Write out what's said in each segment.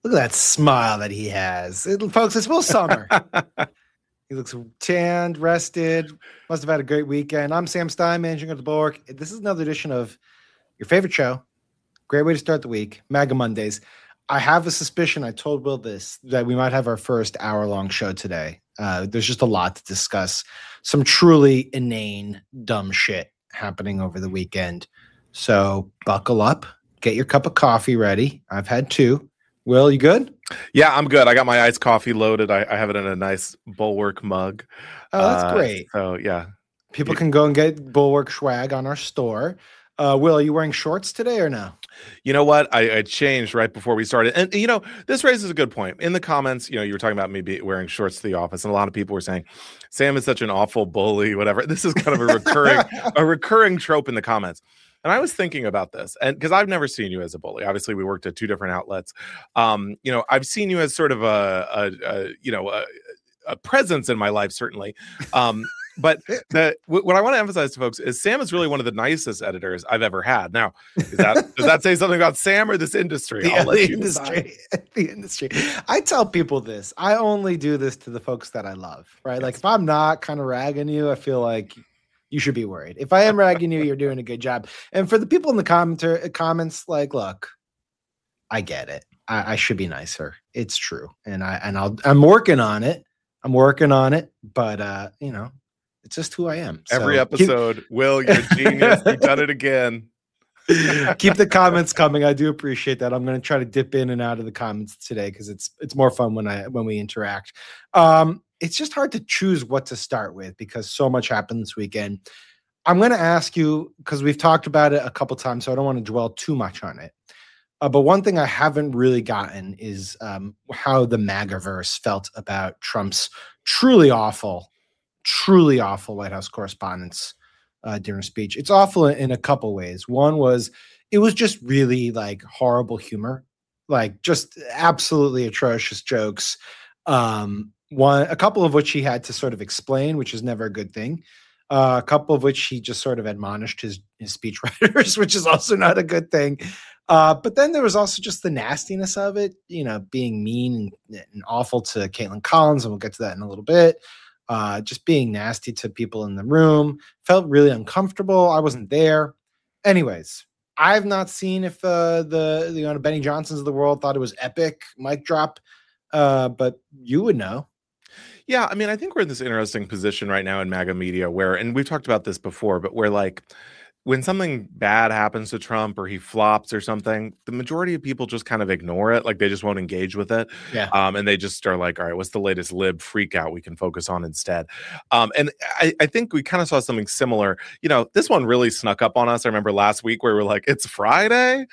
Look at that smile that he has. Folks, it's Will Summer. He looks tanned, rested. Must have had a great weekend. I'm Sam Stein, managing at the Bulwark. This is another edition of your favorite show. Great way to start the week, MAGA Mondays. I have a suspicion, I told Will this, that we might have our first hour-long show today. There's just a lot to discuss. Some truly inane, dumb shit happening over the weekend. So buckle up. Get your cup of coffee ready. I've had two. Will, you good? Yeah, I'm good. I got my iced coffee loaded. I have it in a nice Bulwark mug. Oh, that's great. So, yeah. People can go and get Bulwark swag on our store. Will, are you wearing shorts today or no? You know what? I changed right before we started. And, this raises a good point. In the comments, you were talking about me wearing shorts to the office. And a lot of people were saying, Sam is such an awful bully, whatever. This is kind of a recurring trope in the comments. And I was thinking about this, and because I've never seen you as a bully. Obviously, we worked at two different outlets. I've seen you as sort of a presence in my life, certainly. But what I want to emphasize to folks is Sam is really one of the nicest editors I've ever had. Now, does that say something about Sam or this industry? The industry. I tell people this. I only do this to the folks that I love, right? Yes. Like if I'm not kind of ragging you, I feel like you should be worried. If I am ragging you, you're doing a good job. And for the people in the comments, like, look, I get it. I should be nicer. It's true, and I'm working on it. But it's just who I am. Every episode, Will, you're a genius. You've done it again. Keep the comments coming. I do appreciate that. I'm going to try to dip in and out of the comments today because it's more fun when we interact. It's just hard to choose what to start with because so much happened this weekend. I'm going to ask you, because we've talked about it a couple times, so I don't want to dwell too much on it. But one thing I haven't really gotten is how the MAGAverse felt about Trump's truly awful White House correspondence during speech. It's awful in a couple ways. One was, it was just really like horrible humor, like just absolutely atrocious jokes. A couple of which he had to sort of explain, which is never a good thing. A couple of which he just sort of admonished his speechwriters, which is also not a good thing. But then there was also just the nastiness of it, being mean and awful to Caitlin Collins, and we'll get to that in a little bit. Just being nasty to people in the room. Felt really uncomfortable. I wasn't there. Anyways, I've not seen if the Benny Johnsons of the world thought it was epic mic drop, but you would know. Yeah, I mean, I think we're in this interesting position right now in MAGA media where, and we've talked about this before, but where like when something bad happens to Trump or he flops or something, the majority of people just kind of ignore it. Like they just won't engage with it. Yeah. And they just are like, all right, what's the latest lib freak out we can focus on instead? And I think we kind of saw something similar. This one really snuck up on us. I remember last week where we were like, it's Friday.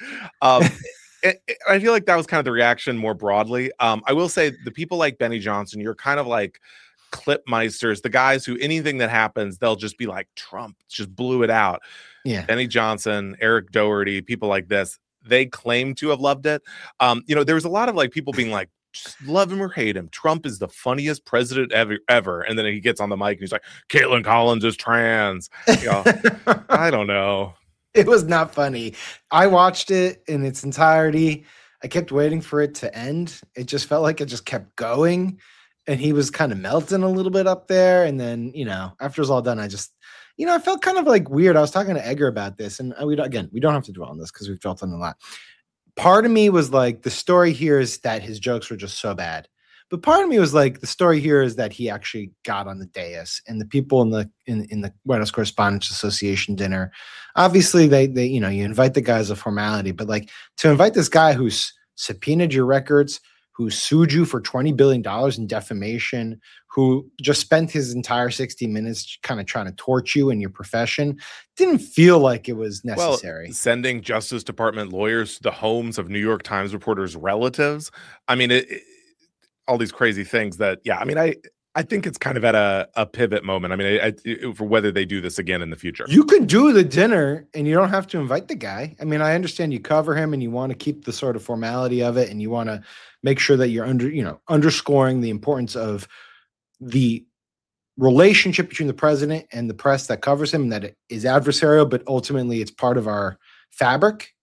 I feel like that was kind of the reaction more broadly. I will say the people like Benny Johnson, you're kind of like clipmeisters, the guys who anything that happens, they'll just be like, Trump just blew it out. Yeah. Benny Johnson, Eric Doherty, people like this, they claim to have loved it. There was a lot of like people being like, just love him or hate him, Trump is the funniest president ever. And then he gets on the mic and he's like, Caitlin Collins is trans. I don't know. It was not funny. I watched it in its entirety. I kept waiting for it to end. It just felt like it just kept going. And he was kind of melting a little bit up there. And then, after it was all done, I just, I felt kind of like weird. I was talking to Edgar about this. And we don't have to dwell on this because we've dwelt on it a lot. Part of me was like, the story here is that his jokes were just so bad. But part of me was like, the story here is that he actually got on the dais, and the people in the White House Correspondents Association dinner, obviously they you invite the guy as a formality, but like to invite this guy who's subpoenaed your records, who sued you for $20 billion in defamation, who just spent his entire 60 minutes kind of trying to torch you in your profession, didn't feel like it was necessary. Well, sending Justice Department lawyers to the homes of New York Times reporters' relatives. I mean, all these crazy things that, I think it's kind of at a pivot moment. I mean, for whether they do this again in the future. You can do the dinner and you don't have to invite the guy. I mean, I understand you cover him and you want to keep the sort of formality of it, and you want to make sure that you're underscoring the importance of the relationship between the president and the press that covers him, and that it is adversarial, but ultimately it's part of our fabric.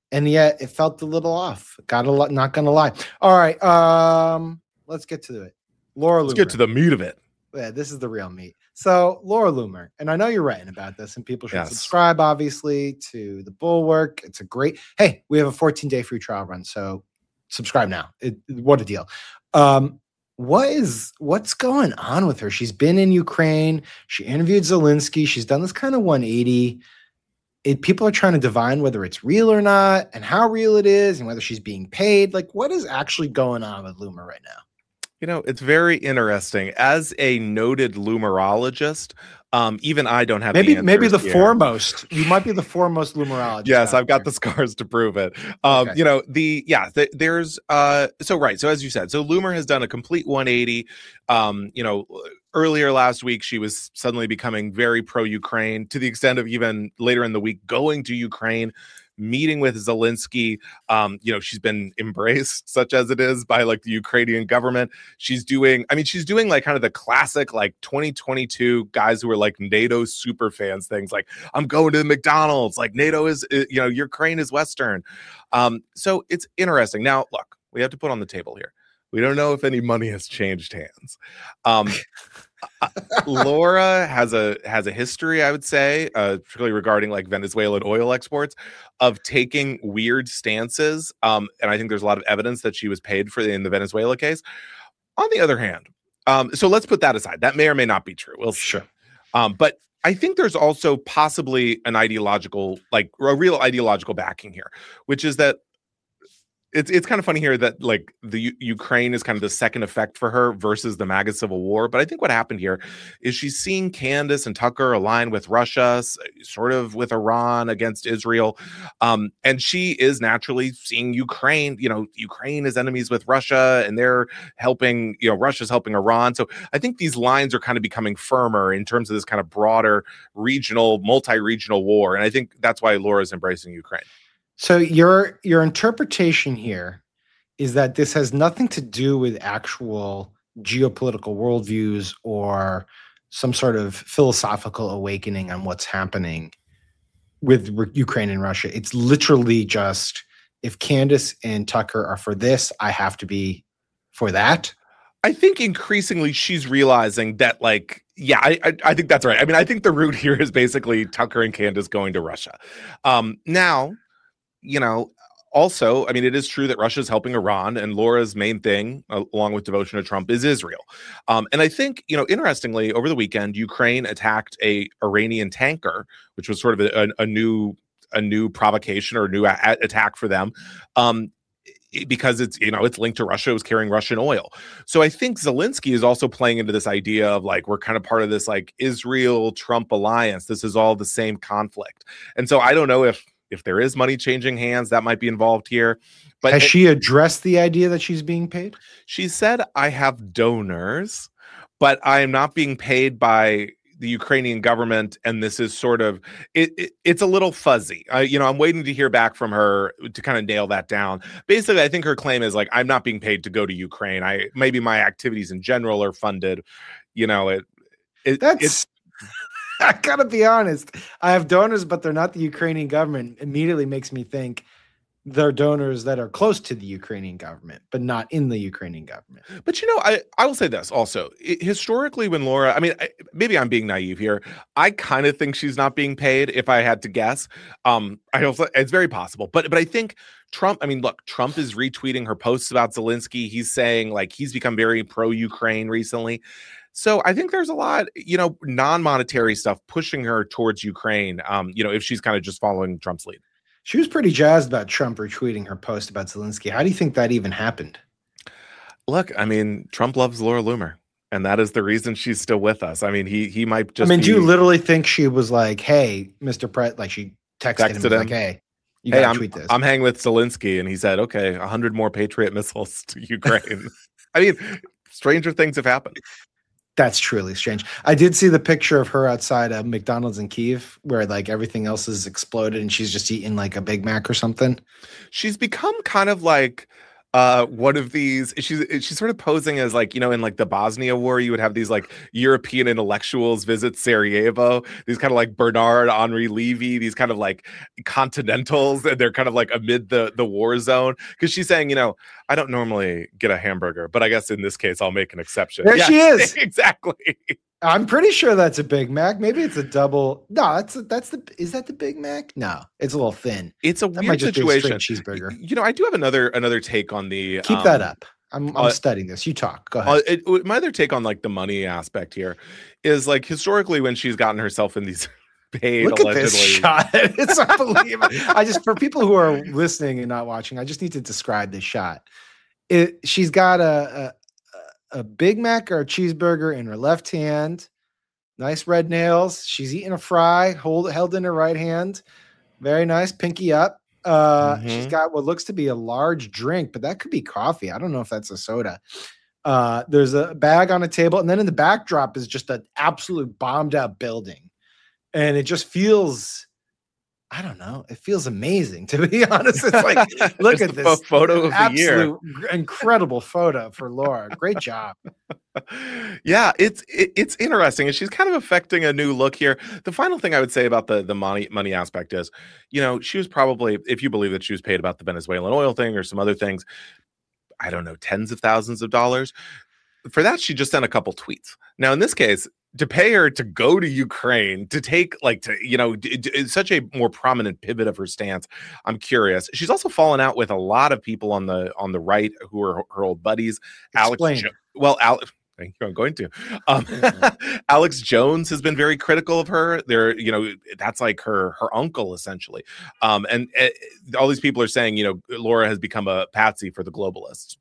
and yet it felt a little off. Not gonna lie. All right, let's get to it. Laura Loomer. Let's get to the meat of it. Yeah, this is the real meat. So Laura Loomer, and I know you're writing about this, and people should subscribe, obviously, to the Bulwark. It's a great. Hey, we have a 14-day free trial run, so subscribe now. What a deal. What's going on with her? She's been in Ukraine. She interviewed Zelensky. She's done this kind of 180. People are trying to divine whether it's real or not, and how real it is, and whether she's being paid. Like, what is actually going on with Loomer right now? You know, it's very interesting. As a noted Loomerologist, even I don't have maybe the here. Foremost. You might be the foremost Loomerologist. Yes, I've got the scars to prove it. Okay. You know, there's so as you said, so Loomer has done a complete 180. You know, earlier last week she was suddenly becoming very pro-Ukraine, to the extent of even later in the week going to Ukraine, meeting with Zelensky. You know, she's been embraced, such as it is, by like the Ukrainian government. She's doing like kind of the classic like 2022 guys who are like NATO super fans things, like I'm going to the McDonald's, like NATO is, you know, Ukraine is Western. So it's interesting. Now, look, we have to put on the table here, we don't know if any money has changed hands. Laura has a history, I would say, particularly regarding like Venezuelan oil exports, of taking weird stances. And I think there's a lot of evidence that she was paid for in the Venezuela case. On the other hand, so let's put that aside. That may or may not be true. We'll see. Sure. But I think there's also possibly an ideological, like a real ideological backing here, which is that it's kind of funny here that like the Ukraine is kind of the second effect for her versus the MAGA civil war. But I think what happened here is she's seeing Candace and Tucker align with Russia, sort of with Iran against Israel. And she is naturally seeing Ukraine, you know, Ukraine is enemies with Russia and they're helping, you know, Russia's helping Iran. So I think these lines are kind of becoming firmer in terms of this kind of broader regional, multi-regional war. And I think that's why Laura's embracing Ukraine. So your interpretation here is that this has nothing to do with actual geopolitical worldviews or some sort of philosophical awakening on what's happening with Ukraine and Russia. It's literally just, if Candace and Tucker are for this, I have to be for that. I think increasingly she's realizing that, like, yeah, I think that's right. I mean, I think the root here is basically Tucker and Candace going to Russia. Now, you know, also, I mean, it is true that Russia is helping Iran, and Laura's main thing, along with devotion to Trump, is Israel. And I think, you know, interestingly, over the weekend, Ukraine attacked a Iranian tanker, which was sort of a new provocation or a new attack for them. Because it's, you know, it's linked to Russia. It was carrying Russian oil. So I think Zelensky is also playing into this idea of like, we're kind of part of this like Israel-Trump alliance. This is all the same conflict. And so I don't know if there is money changing hands, that might be involved here. But has she addressed the idea that she's being paid? She said, I have donors, but I am not being paid by the Ukrainian government. And this is sort of, it's a little fuzzy. You know, I'm waiting to hear back from her to kind of nail that down. Basically, I think her claim is like, I'm not being paid to go to Ukraine. Maybe my activities in general are funded. You know, it's I gotta be honest. I have donors, but they're not the Ukrainian government. Immediately makes me think they're donors that are close to the Ukrainian government, but not in the Ukrainian government. But, you know, I will say this also. Historically, when Laura, I mean, maybe I'm being naive here. I kind of think she's not being paid, if I had to guess. I also, it's very possible. But I think Trump, I mean, look, Trump is retweeting her posts about Zelensky. He's saying like he's become very pro-Ukraine recently. So I think there's a lot, you know, non-monetary stuff pushing her towards Ukraine, you know, if she's kind of just following Trump's lead. She was pretty jazzed about Trump retweeting her post about Zelensky. How do you think that even happened? Look, I mean, Trump loves Laura Loomer, and that is the reason she's still with us. I mean, he might just. I mean, do you literally think she was like, "Hey, Mr. Pratt," like she texted him like, "Hey, you gotta tweet this." I'm hanging with Zelensky, and he said, "Okay, 100 more Patriot missiles to Ukraine." I mean, stranger things have happened. That's truly strange. I did see the picture of her outside a McDonald's in Kyiv where like everything else is exploded and she's just eating like a Big Mac or something. She's become kind of like one of these, she's sort of posing as like, in like the Bosnia War, you would have these like European intellectuals visit Sarajevo, these kind of like Bernard Henri Levy, these kind of like continentals, and they're kind of like amid the war zone, because she's saying, I don't normally get a hamburger, but I guess in this case I'll make an exception. There she is. Exactly. I'm pretty sure that's a Big Mac. Maybe it's a double. No, is that the Big Mac? No, it's a little thin. It's a weird situation. Cheeseburger. I do have another take on the. Keep that up. I'm studying this. You talk. Go ahead. My other take on like the money aspect here is like historically when she's gotten herself in these paid. Look allegedly. At this shot. It's unbelievable. For people who are listening and not watching, I just need to describe this shot. She's got a Big Mac or a cheeseburger in her left hand, nice red nails. She's eating a fry, held in her right hand. Very nice, pinky up. She's got what looks to be a large drink, but that could be coffee. I don't know if that's a soda. There's a bag on a table, and then in the backdrop is just an absolute bombed out building. And it just feels, I don't know. It feels amazing, to be honest. It's like, look at this photo of the year. Incredible photo for Laura. Great job. Yeah, it's interesting, and she's kind of affecting a new look here. The final thing I would say about the money aspect is, she was probably, if you believe that she was paid about the Venezuelan oil thing or some other things, I don't know, tens of thousands of dollars. For that, she just sent a couple tweets. Now, in this case, to pay her to go to Ukraine, to take it's such a more prominent pivot of her stance. I'm curious. She's also fallen out with a lot of people on the right who are her old buddies. Explain. Thank you. I'm going to. Alex Jones has been very critical of her. That's like her uncle essentially. And all these people are saying, Laura has become a patsy for the globalists.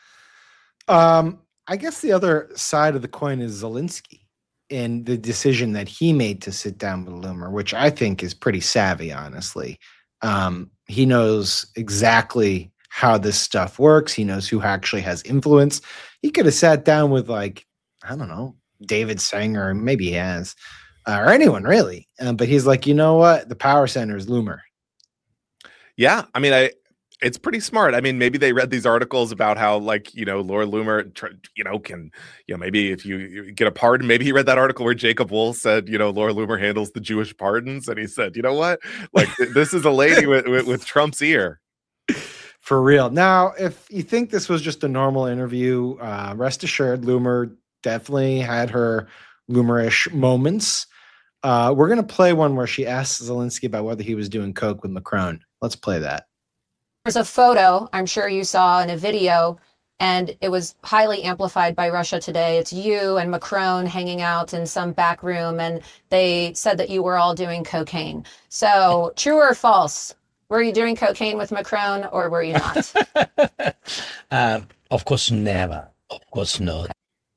I guess the other side of the coin is Zelensky and the decision that he made to sit down with Loomer, which I think is pretty savvy, honestly. He knows exactly how this stuff works. He knows who actually has influence. He could have sat down with, like, I don't know, David Sanger, maybe he has, or anyone really. But he's like, you know what? The power center is Loomer. Yeah. I mean, it's pretty smart. I mean, maybe they read these articles about how, like, Laura Loomer, can, maybe if you get a pardon, maybe he read that article where Jacob Wohl said, Laura Loomer handles the Jewish pardons. And he said, you know what? Like, this is a lady with Trump's ear. For real. Now, if you think this was just a normal interview, rest assured, Loomer definitely had her Loomerish moments. We're going to play one where she asks Zelensky about whether he was doing coke with Macron. Let's play that. There's a photo I'm sure you saw in a video, and it was highly amplified by Russia Today. It's you and Macron hanging out in some back room, and they said that you were all doing cocaine. So, true or false? Were you doing cocaine with Macron, or were you not? Of course, never. Of course, not.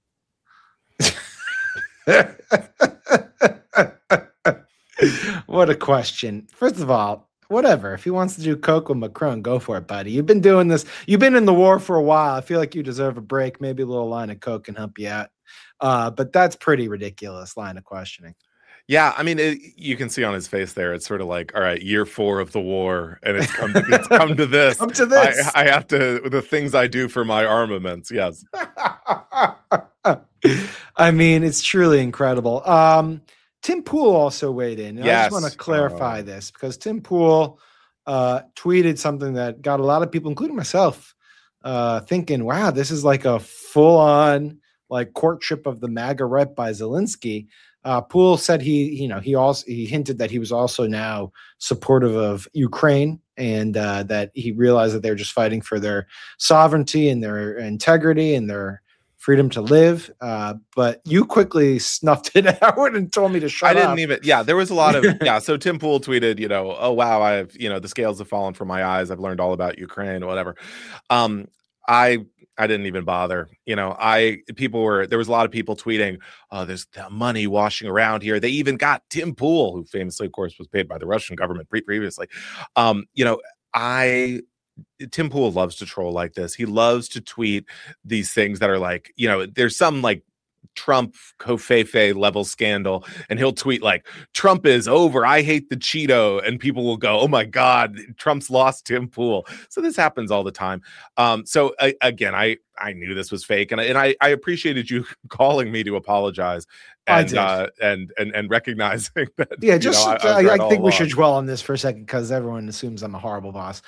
What a question. First of all, whatever. If he wants to do coke with Macron, go for it, buddy. You've been doing this. You've been in the war for a while. I feel like you deserve a break. Maybe a little line of coke can help you out. But that's pretty ridiculous line of questioning. Yeah, I mean, you can see on his face there. It's sort of like, all right, year 4 of the war, and it's come to this. Come to this. I have to, the things I do for my armaments. Yes. I mean, it's truly incredible. Tim Pool also weighed in. And yes. I just want to clarify this because Tim Pool tweeted something that got a lot of people, including myself, thinking, wow, this is like a full-on like courtship of the MAGA rep by Zelensky. Poole said he hinted that he was also now supportive of Ukraine and that he realized that they're just fighting for their sovereignty and their integrity and their freedom to live. But you quickly snuffed it out and told me to shut up. I didn't even. Yeah, there was a lot of. Yeah, so Tim Pool tweeted, oh wow, I've the scales have fallen from my eyes. I've learned all about Ukraine, whatever. I didn't even bother. There was a lot of people tweeting, oh, there's money washing around here. They even got Tim Pool, who famously, of course, was paid by the Russian government previously. Tim Pool loves to troll like this. He loves to tweet these things that are like, there's some like Trump Covfefe level scandal, and he'll tweet like, Trump is over, I hate the Cheeto, and people will go, oh my God, Trump's lost Tim Pool. So this happens all the time. Again, I knew this was fake, and I appreciated you calling me to apologize and recognizing that. Yeah, I think we should dwell on this for a second because everyone assumes I'm a horrible boss.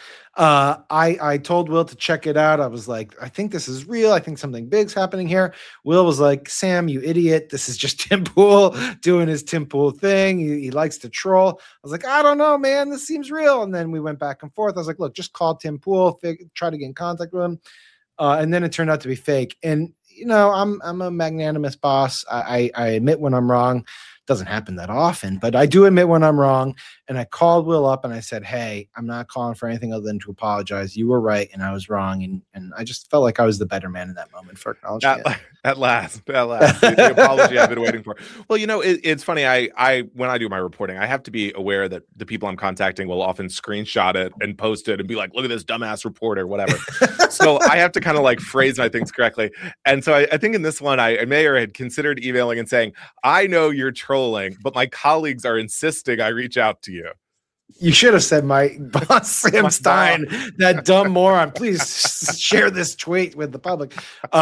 I told Will to check it out. I was like, I think this is real. I think something big's happening here. Will was like, Sam, you idiot. This is just Tim Pool doing his Tim Pool thing. He likes to troll. I was like, I don't know, man. This seems real. And then we went back and forth. I was like, look, just call Tim Pool, try to get in contact with him. And then it turned out to be fake. And, I'm a magnanimous boss. I admit when I'm wrong. Doesn't happen that often, but I do admit when I'm wrong. And I called Will up and I said, hey, I'm not calling for anything other than to apologize. You were right and I was wrong. And I just felt like I was the better man in that moment for acknowledging it. At last, the apology I've been waiting for. Well, it's funny. I when I do my reporting, I have to be aware that the people I'm contacting will often screenshot it and post it and be like, look at this dumbass reporter, whatever. So I have to kind of like phrase my things correctly. And so I think in this one, I may or had considered emailing and saying, I know you're trolling, but my colleagues are insisting I reach out to you. You should have said my boss, Sam Stein, that dumb moron. Please share this tweet with the public.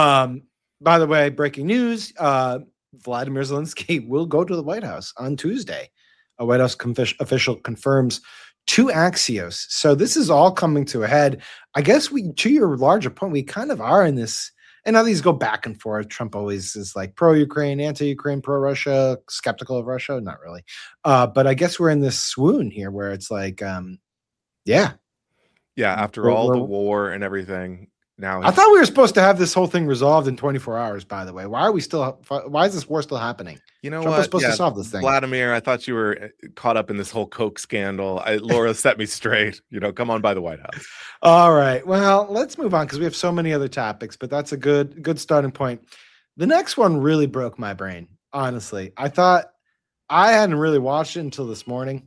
By the way, breaking news, Vladimir Zelensky will go to the White House on Tuesday. A White House official confirms to Axios. So this is all coming to a head. I guess to your larger point, we kind of are in this. And now these go back and forth. Trump always is like pro-Ukraine, anti-Ukraine, pro-Russia, skeptical of Russia. Not really. But I guess we're in this swoon here where it's like, yeah. Yeah, after all the war and everything. Now I thought we were supposed to have this whole thing resolved in 24 hours, by the way. Why is this war still happening? You know Trump what? was supposed to solve this thing. Vladimir, I thought you were caught up in this whole Coke scandal. Laura set me straight. Come on by the White House. All right. Well, let's move on because we have so many other topics, but that's a good starting point. The next one really broke my brain, honestly. I thought I hadn't really watched it until this morning.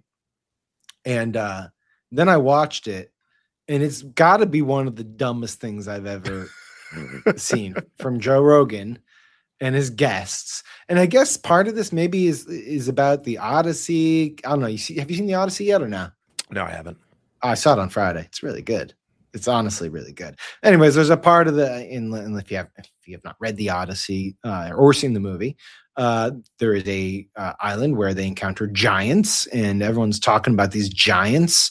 And then I watched it. And it's got to be one of the dumbest things I've ever seen from Joe Rogan and his guests. And I guess part of this maybe is about the Odyssey. I don't know. Have you seen the Odyssey yet or no? No, I haven't. I saw it on Friday. It's really good. It's honestly really good. Anyways, there's a part of if you have not read the Odyssey or seen the movie, there is a island where they encounter giants, and everyone's talking about these giants.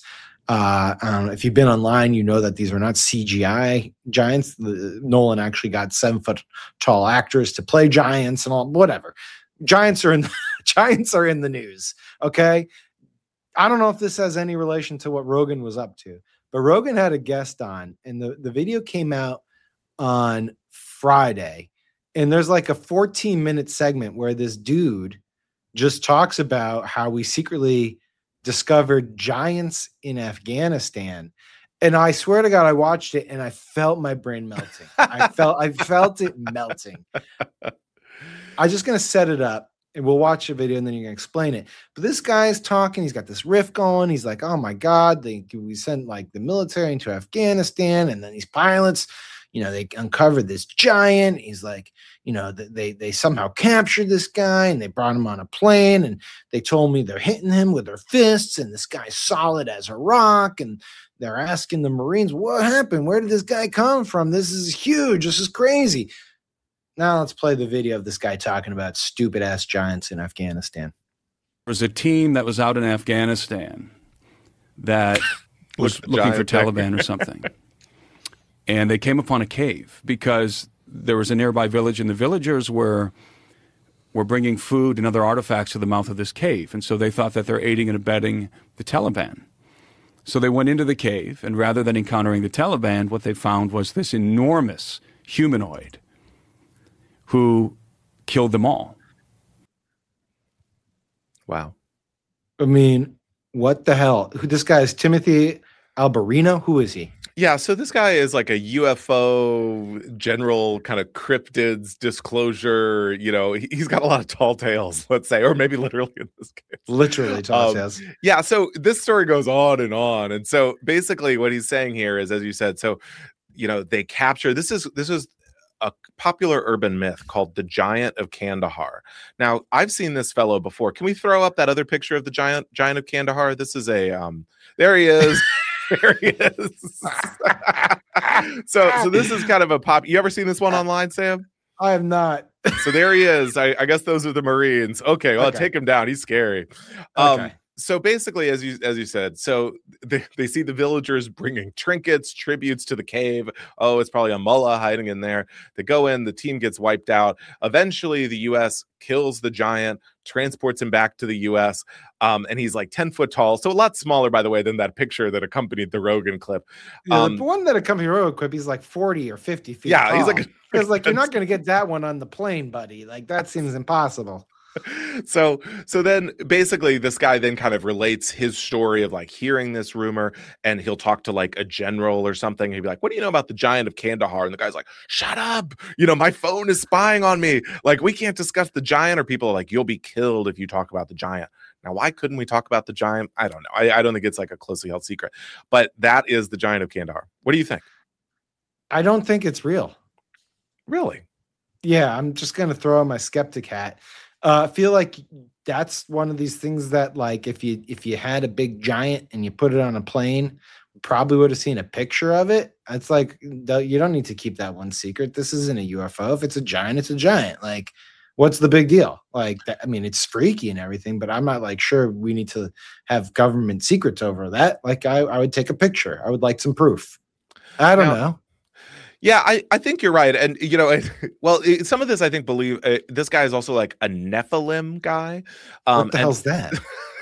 If you've been online, you know that these are not CGI giants. Nolan actually got 7-foot tall actors to play giants and all. Whatever, giants are in the news. Okay, I don't know if this has any relation to what Rogan was up to, but Rogan had a guest on, and the video came out on Friday, and there's like a 14-minute segment where this dude just talks about how we secretly discovered giants in Afghanistan. And I swear to God, I watched it and I felt my brain melting. I felt it melting. I'm just going to set it up and we'll watch the video and then you're going to explain it. But this guy's talking. He's got this riff going. He's like, oh my God, we sent like the military into Afghanistan. And then these pilots, they uncovered this giant. He's like, they somehow captured this guy and they brought him on a plane and they told me they're hitting him with their fists and this guy's solid as a rock. And they're asking the Marines, what happened? Where did this guy come from? This is huge. This is crazy. Now let's play the video of this guy talking about stupid ass giants in Afghanistan. There was a team that was out in Afghanistan that was looking for Taliban or something. And they came upon a cave because there was a nearby village, and the villagers were bringing food and other artifacts to the mouth of this cave. And so they thought that they're aiding and abetting the Taliban. So they went into the cave, and rather than encountering the Taliban, what they found was this enormous humanoid who killed them all. Wow. I mean, what the hell? This guy is Timothy Alberino. Who is he? Yeah, so this guy is like a UFO general kind of cryptids disclosure. He's got a lot of tall tales, let's say, or maybe literally in this case. Literally tall tales. Yeah, so this story goes on. And so basically what he's saying here is, as you said, so, they capture, this is a popular urban myth called the Giant of Kandahar. Now, I've seen this fellow before. Can we throw up that other picture of the Giant of Kandahar? This is a there he is. There he is. so this is kind of a pop. You ever seen this one online, Sam? I have not. So there he is. I guess those are the Marines. Okay, well, Okay. take him down. He's scary. Okay. So basically, as you said, so they see the villagers bringing trinkets, tributes to the cave. Oh, it's probably a mullah hiding in there. They go in, the team gets wiped out. Eventually, the U.S. kills the giant, transports him back to the U.S., and he's like 10 foot tall. So a lot smaller, by the way, than that picture that accompanied the Rogan clip. Yeah, the one that accompanied Rogan clip, he's like 40 or 50 feet Yeah, tall. he's like Because like you're not going to get that one on the plane, buddy. Like that seems impossible. So then basically this guy then kind of relates his story of like hearing this rumor, and he'll talk to like a general or something. He'd be like, what do you know about the Giant of Kandahar? And the guy's like, shut up. My phone is spying on me. Like, we can't discuss the giant. Or people are like, you'll be killed if you talk about the giant. Now, why couldn't we talk about the giant? I don't know. I don't think it's like a closely held secret, but that is the Giant of Kandahar. What do you think? I don't think it's real. Really? Yeah, I'm just going to throw on my skeptic hat. I feel like that's one of these things that, like, if you had a big giant and you put it on a plane, probably would have seen a picture of it. It's like, you don't need to keep that one secret. This isn't a UFO. If it's a giant, it's a giant. Like, what's the big deal? Like, I mean, it's freaky and everything, but I'm not like sure we need to have government secrets over that. Like, I would take a picture. I would like some proof. I don't know. Yeah, I think you're right. And, some of this, I think, believe this guy is also like a Nephilim guy. What the hell's that?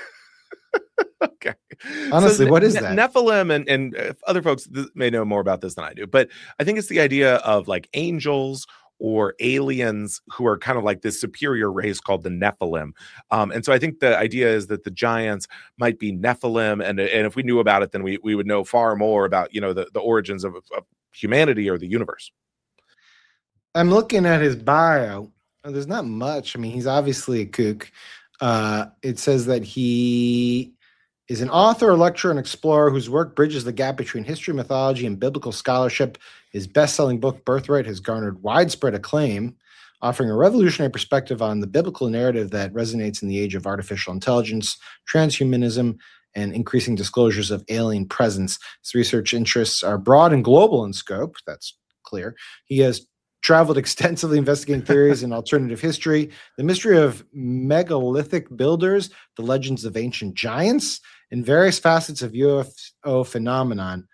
Okay. Honestly, what is that? Nephilim and other folks may know more about this than I do, but I think it's the idea of like angels or aliens who are kind of like this superior race called the Nephilim. And so I think the idea is that the giants might be Nephilim. And if we knew about it, then we would know far more about, the origins of humanity or the universe. I'm looking at his bio. There's not much. I mean, he's obviously a kook. It says that he is an author, lecturer, and explorer whose work bridges the gap between history, mythology, and biblical scholarship. His best-selling book, Birthright, has garnered widespread acclaim, offering a revolutionary perspective on the biblical narrative that resonates in the age of artificial intelligence, transhumanism, and increasing disclosures of alien presence. His research interests are broad and global in scope. That's clear. He has traveled extensively investigating theories in alternative history, the mystery of megalithic builders, the legends of ancient giants, and various facets of UFO phenomenon.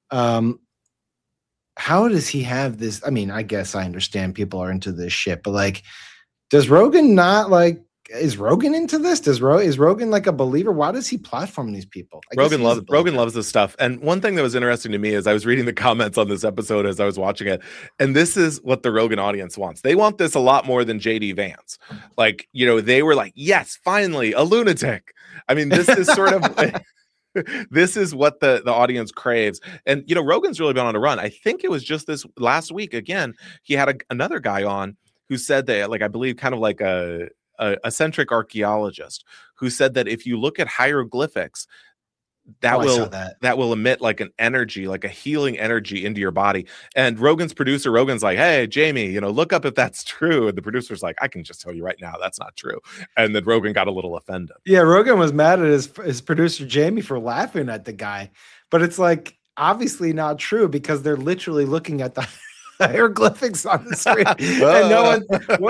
How does he have this? I mean, I guess I understand people are into this shit, but like, does Rogan not like? Is Rogan into this? Is Rogan like a believer? Why does he platform these people? Rogan loves this stuff. And one thing that was interesting to me is I was reading the comments on this episode as I was watching it, and this is what the Rogan audience wants. They want this a lot more than JD Vance. Like, they were like, yes, finally, a lunatic. I mean, this is sort of this is what the audience craves. And Rogan's really been on a run. I think it was just this last week again, he had another guy on who said that, like, I believe kind of like a eccentric archaeologist who said that if you look at hieroglyphics, that will emit like an energy, like a healing energy into your body. And Rogan's like, hey, Jamie, look up if that's true. And the producer's like, I can just tell you right now, that's not true. And then Rogan got a little offended. Yeah, Rogan was mad at his producer, Jamie, for laughing at the guy. But it's like, obviously not true because they're literally looking at the hieroglyphics on the screen. And no one,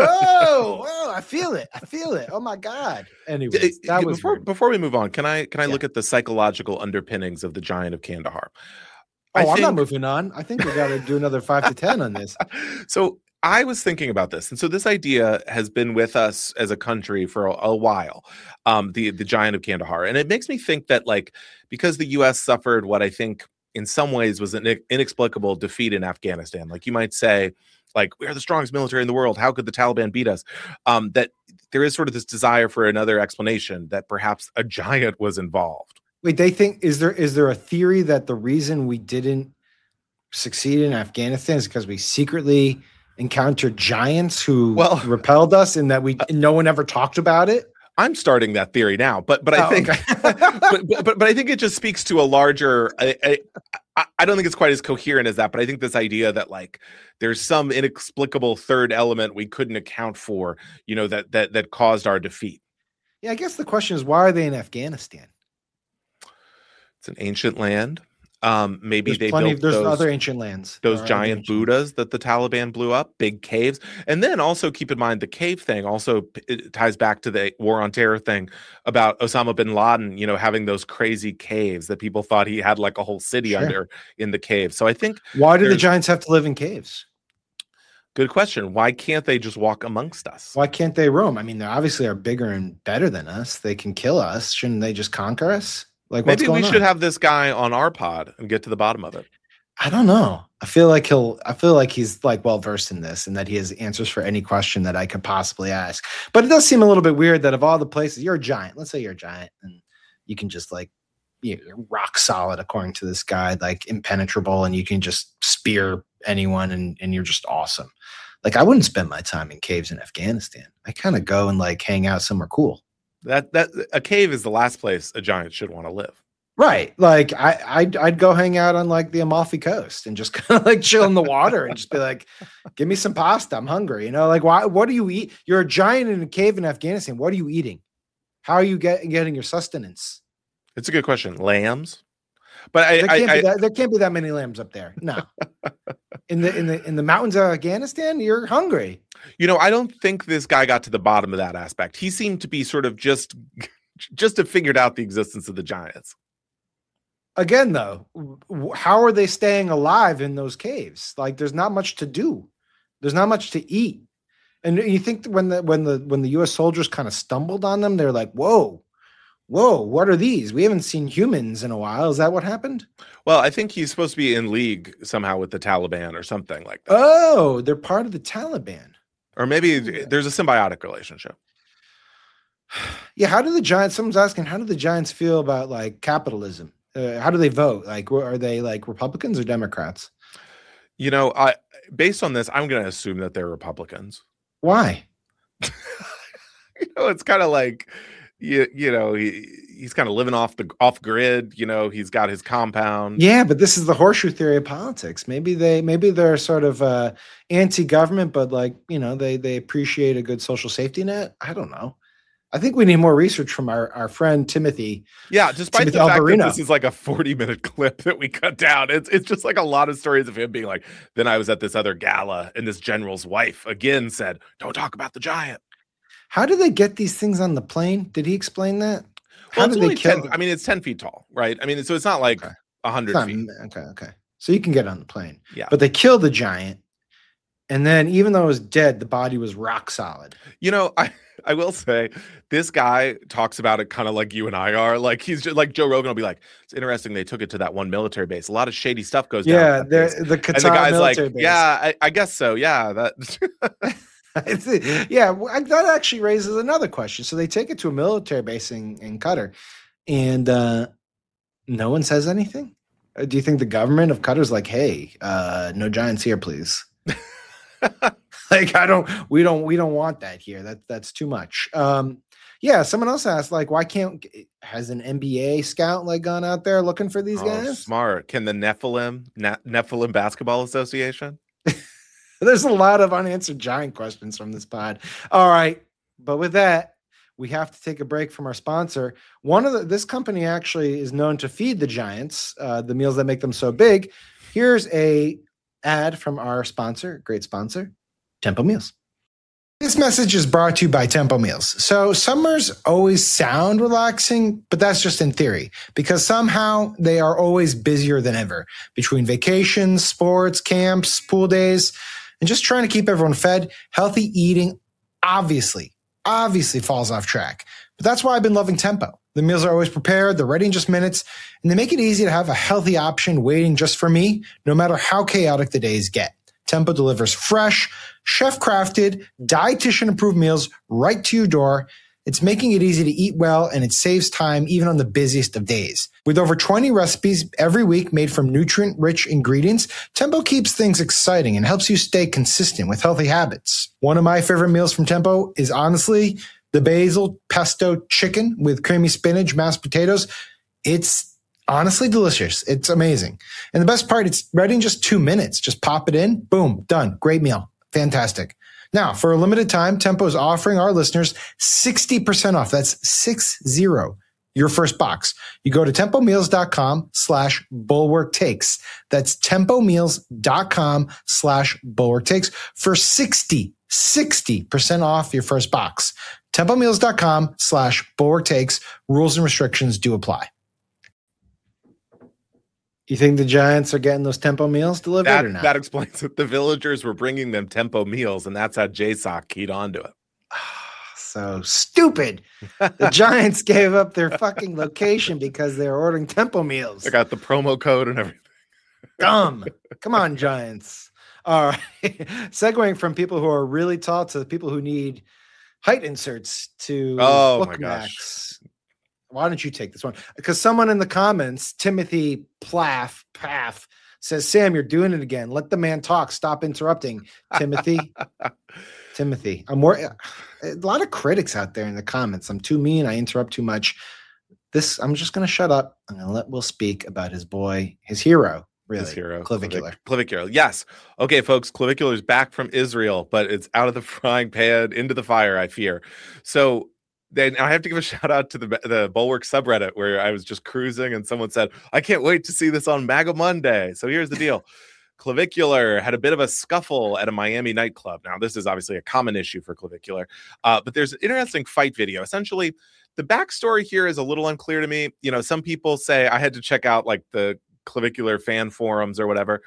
whoa, I feel it. Oh my God. Anyways, that was before we move on, can I look at the psychological underpinnings of the Giant of Kandahar? I'm not moving on. I think we got to do another 5 to 10 on this. So I was thinking about this. And so this idea has been with us as a country for a while, the Giant of Kandahar. And it makes me think that, like, because the U.S. suffered what I think in some ways was an inexplicable defeat in Afghanistan. Like, you might say, like, we are the strongest military in the world. How could the Taliban beat us? That there is sort of this desire for another explanation that perhaps a giant was involved. Wait, they think, is there a theory that the reason we didn't succeed in Afghanistan is because we secretly encountered giants who repelled us and that no one ever talked about it? I'm starting that theory now, but I think, okay. but I think it just speaks to a larger. I don't think it's quite as coherent as that, but I think this idea that like there's some inexplicable third element we couldn't account for, that caused our defeat. Yeah, I guess the question is, why are they in Afghanistan? It's an ancient land. Maybe there's other ancient lands. Those giant Buddhas that the Taliban blew up, big caves. And then also keep in mind the cave thing also it ties back to the war on terror thing about Osama bin Laden, having those crazy caves that people thought he had like a whole city under in the cave. So I think why do the giants have to live in caves? Good question. Why can't they just walk amongst us? Why can't they roam? I mean, they obviously are bigger and better than us. They can kill us. Shouldn't they just conquer us? Like, maybe we should have this guy on our pod and get to the bottom of it. I don't know. I feel like he's like well versed in this and that he has answers for any question that I could possibly ask. But it does seem a little bit weird that of all the places, you're a giant. Let's say you're a giant and you can just like you're rock solid according to this guy, like impenetrable, and you can just spear anyone and you're just awesome. Like I wouldn't spend my time in caves in Afghanistan. I kind of go and like hang out somewhere cool. That a cave is the last place a giant should want to live. Right. Like I'd go hang out on like the Amalfi Coast and just kind of like chill in the water and just be like, give me some pasta. I'm hungry. Like what do you eat? You're a giant in a cave in Afghanistan. What are you eating? How are you getting your sustenance? It's a good question. Lambs. But there can't be that many lambs up there. No. In the mountains of Afghanistan, you're hungry. I don't think this guy got to the bottom of that aspect. He seemed to be sort of just have figured out the existence of the giants. Again, though, how are they staying alive in those caves? Like, there's not much to do. There's not much to eat. And you think when the U.S. soldiers kind of stumbled on them, they're like, whoa, what are these? We haven't seen humans in a while. Is that what happened? Well, I think he's supposed to be in league somehow with the Taliban or something like that. Oh, they're part of the Taliban. Or maybe there's a symbiotic relationship. Yeah, someone's asking, how do the Giants feel about like capitalism? How do they vote? Like, are they like Republicans or Democrats? Based on this, I'm going to assume that they're Republicans. Why? It's kind of like, he's kind of living off grid. He's got his compound. Yeah, but this is the horseshoe theory of politics. Maybe they're sort of anti-government, but like they appreciate a good social safety net. I don't know. I think we need more research from our friend Timothy. Yeah, despite the fact that this is like a 40-minute clip that we cut down, it's just like a lot of stories of him being like, then I was at this other gala and this general's wife again said, don't talk about the giant. How do they get these things on the plane? Did he explain that? How do they kill? It's 10 feet tall, right? I mean, so it's not like 100 feet. Okay. So you can get on the plane. Yeah. But they killed the giant. And then even though it was dead, the body was rock solid. I will say this guy talks about it kind of like you and I are. Like he's just like Joe Rogan will be like, it's interesting they took it to that one military base. A lot of shady stuff goes down. Yeah, the Qatar and the guy's military base. Yeah, I guess so. Yeah, that. That actually raises another question. So they take it to a military base in Qatar, and no one says anything. Do you think the government of Qatar is like, hey, no giants here, please? Like we don't want that here. That's too much. Someone else asked, like, has an NBA scout like gone out there looking for these guys? Smart. Can the Nephilim Basketball Association? There's a lot of unanswered giant questions from this pod. All right. But with that, we have to take a break from our sponsor. This company actually is known to feed the giants, the meals that make them so big. Here's a ad from our sponsor, great sponsor, Tempo Meals. This message is brought to you by Tempo Meals. So summers always sound relaxing, but that's just in theory, because somehow they are always busier than ever between vacations, sports, camps, pool days, and just trying to keep everyone fed. Healthy eating obviously falls off track. But that's why I've been loving Tempo. The meals are always prepared, they're ready in just minutes, and they make it easy to have a healthy option waiting just for me, no matter how chaotic the days get. Tempo delivers fresh, chef-crafted, dietitian-approved meals right to your door. It's making it easy to eat well, and it saves time even on the busiest of days. With over 20 recipes every week made from nutrient-rich ingredients, Tempo keeps things exciting and helps you stay consistent with healthy habits. One of my favorite meals from Tempo is honestly the basil pesto chicken with creamy spinach, mashed potatoes. It's Honestly delicious. It's amazing. And the best part, it's ready in just 2 minutes. Just pop it in, boom, done. Great meal. Fantastic. Now, for a limited time, Tempo is offering our listeners 60% off. That's 60, your first box. You go to tempomeals.com/bulwarktakes. That's tempomeals.com/bulwarktakes for 60% off your first box. tempomeals.com/bulwarktakes. Rules and restrictions do apply. You think the Giants are getting those Tempo meals delivered or not? That explains it. The villagers were bringing them Tempo meals, and that's how JSOC keyed onto it. So stupid. The Giants gave up their fucking location because they were ordering Tempo meals. They got the promo code and everything. Dumb. Come on, Giants. All right. Segueing from people who are really tall to the people who need height inserts to my gosh. Why don't you take this one? Because someone in the comments, Timothy Path, says, Sam, you're doing it again. Let the man talk. Stop interrupting. Timothy. A lot of critics out there in the comments. I'm too mean. I interrupt too much. I'm just going to shut up. I'm going to let Will speak about his boy, his hero, really. His hero. Clavicular. Clavicular. Yes. Okay, folks. Clavicular is back from Israel, but it's out of the frying pan into the fire, I fear. So then I have to give a shout out to the Bulwark subreddit where I was just cruising and someone said, I can't wait to see this on MAGA Monday. So here's the deal. Clavicular had a bit of a scuffle at a Miami nightclub. Now, this is obviously a common issue for Clavicular, but there's an interesting fight video. Essentially, the backstory here is a little unclear to me. You know, some people say I had to check out like the Clavicular fan forums or whatever.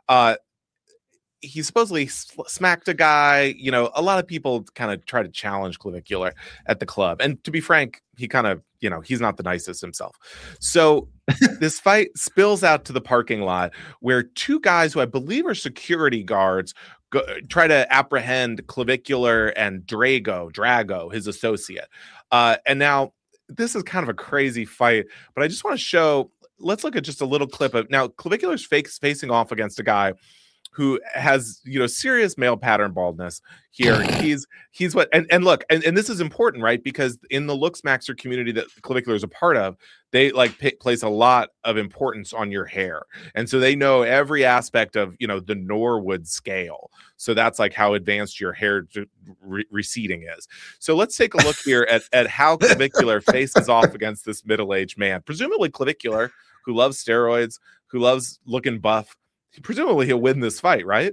He supposedly smacked a guy. You know, a lot of people kind of try to challenge Clavicular at the club. And to be frank, he kind of, you know, he's not the nicest himself. So this fight spills out to the parking lot where two guys who I believe are security guards try to apprehend Clavicular and Drago, his associate. And now this is kind of a crazy fight, but I just want to show, let's look at just a little clip of, now Clavicular's facing off against a guy who has, you know, serious male pattern baldness here. He's what, and look, and this is important, right? Because in the Looksmaxer community that Clavicular is a part of, they like place a lot of importance on your hair. And so they know every aspect of, you know, the Norwood scale. So that's like how advanced your hair receding is. So let's take a look here at how Clavicular faces off against this middle-aged man, presumably Clavicular, who loves steroids, who loves looking buff. Presumably he'll win this fight, right?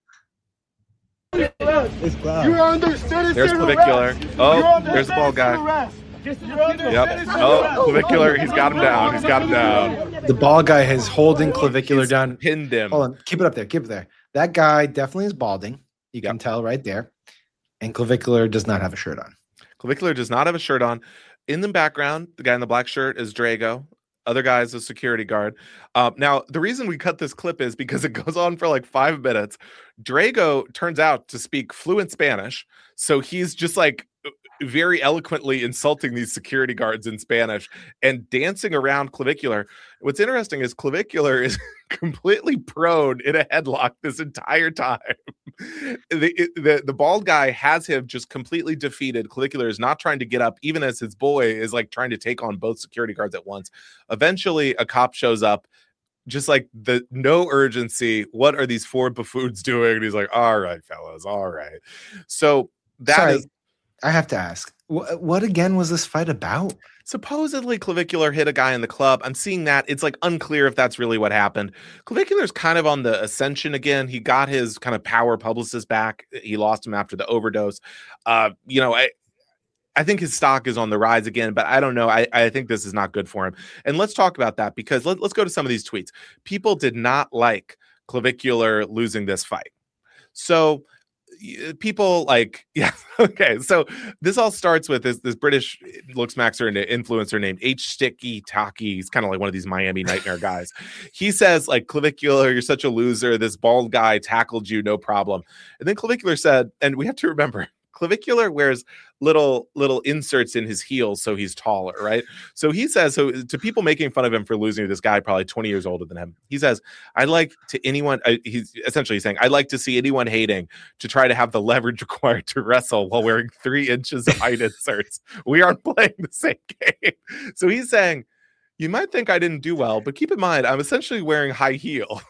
You're under citizen There's Clavicular. arrest. Oh, there's the bald guy. Yep. Oh, Clavicular. He's got him down. The bald guy is holding Clavicular down. Pinned him. Hold on. Keep it up there. Keep it there. That guy definitely is balding. You can tell right there. And Clavicular does not have a shirt on. Clavicular does not have a shirt on. In the background, the guy in the black shirt is Drago. Other guy is a security guard. Now, the reason we cut this clip is because it goes on for like 5 minutes. Drago turns out to speak fluent Spanish. So he's just like very eloquently insulting these security guards in Spanish and dancing around Clavicular. What's interesting is Clavicular is completely prone in a headlock this entire time. The bald guy has him just completely defeated. Clavicular is not trying to get up, even as his boy is like trying to take on both security guards at once. Eventually, a cop shows up. Just like the no urgency. What are these four buffoons doing? And he's like, all right, fellas, all right. So I have to ask, what again was this fight about? Supposedly Clavicular hit a guy in the club. I'm seeing that. It's like unclear if that's really what happened. Clavicular's kind of on the ascension again. He got his kind of power publicist back. He lost him after the overdose. You know, I think his stock is on the rise again, but I don't know. I think this is not good for him. And let's talk about that because let's go to some of these tweets. People did not like Clavicular losing this fight. So people like, yeah, okay. So this all starts with this British Looksmaxer and influencer named H. Sticky Taki. He's kind of like one of these Miami Nightmare guys. He says, like, Clavicular, you're such a loser. This bald guy tackled you, no problem. And then Clavicular said, and we have to remember, Clavicular wears little inserts in his heels so he's taller, right? So he says, so to people making fun of him for losing to this guy probably 20 years older than him, he says, I'd like to anyone, he's essentially saying, I'd like to see anyone hating to try to have the leverage required to wrestle while wearing 3 inches of height inserts. We aren't playing the same game. So he's saying, You might think I didn't do well, but keep in mind, I'm essentially wearing high heels.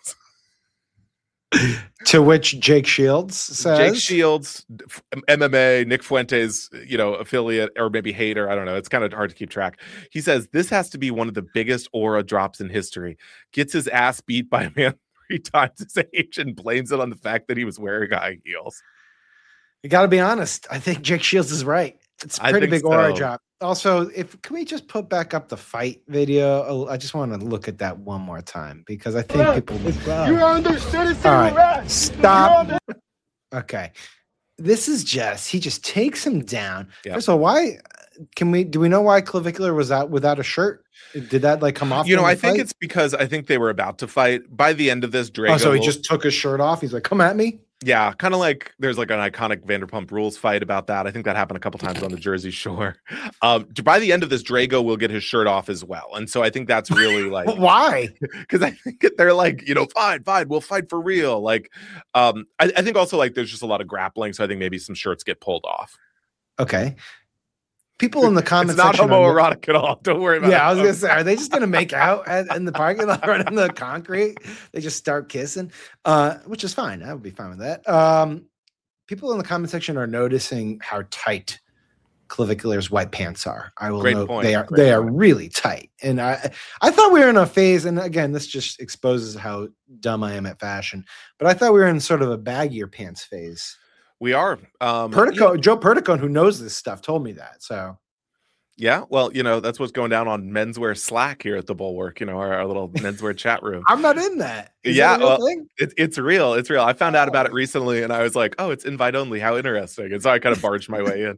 To which Jake Shields says, Jake Shields, MMA, Nick Fuentes, affiliate or maybe hater. I don't know. It's kind of hard to keep track. He says this has to be one of the biggest aura drops in history. Gets his ass beat by a man 3 times his age and blames it on the fact that he was wearing high heels. You got to be honest. I think Jake Shields is right. It's a pretty big aura drop. Also, can we just put back up the fight video? I just want to look at that one more time because I think people. You're under citizen arrest. arrest. Stop. Okay, this is he just takes him down. Yep. First of all, why do we know why Clavicular was out without a shirt? Did that come off? I think it's because I think they were about to fight. By the end of this, Drago. Oh, so he just took his shirt off. He's like, "Come at me." Yeah, kind of like there's an iconic Vanderpump Rules fight about that. I think that happened a couple times on the Jersey Shore. By the end of this, Drago will get his shirt off as well, and so I think that's really why? Because I think they're fine, we'll fight for real. I think also there's just a lot of grappling, so I think maybe some shirts get pulled off. Okay. People in the comments, it's not homoerotic at all. Don't worry about it. Yeah, I was gonna say, are they just gonna make out in the parking lot right on the concrete? They just start kissing, which is fine. I would be fine with that. People in the comment section are noticing how tight Clavicular's white pants are. I will note they are really tight, and I thought we were in a phase. And again, this just exposes how dumb I am at fashion. But I thought we were in sort of a baggier pants phase. We are. Joe Perticone, who knows this stuff, told me that. So, yeah, well, that's what's going down on Menswear Slack here at the Bulwark. Our little menswear chat room. I'm not in that. Is that a real thing? It's real. It's real. I found out about it recently, and I was like, "Oh, it's invite only. How interesting!" And so I kind of barged my way in.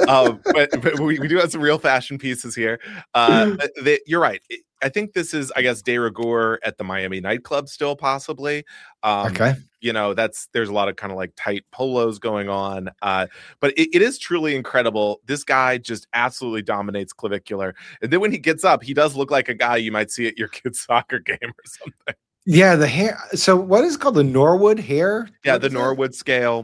But we do have some real fashion pieces here. You're right. I think this is, de rigueur at the Miami nightclub still possibly. Okay. There's a lot of kind of tight polos going on. But it is truly incredible. This guy just absolutely dominates Clavicular. And then when he gets up, he does look like a guy you might see at your kid's soccer game or something. Yeah, the hair. So what is it called? The Norwood hair? Yeah, the Norwood scale.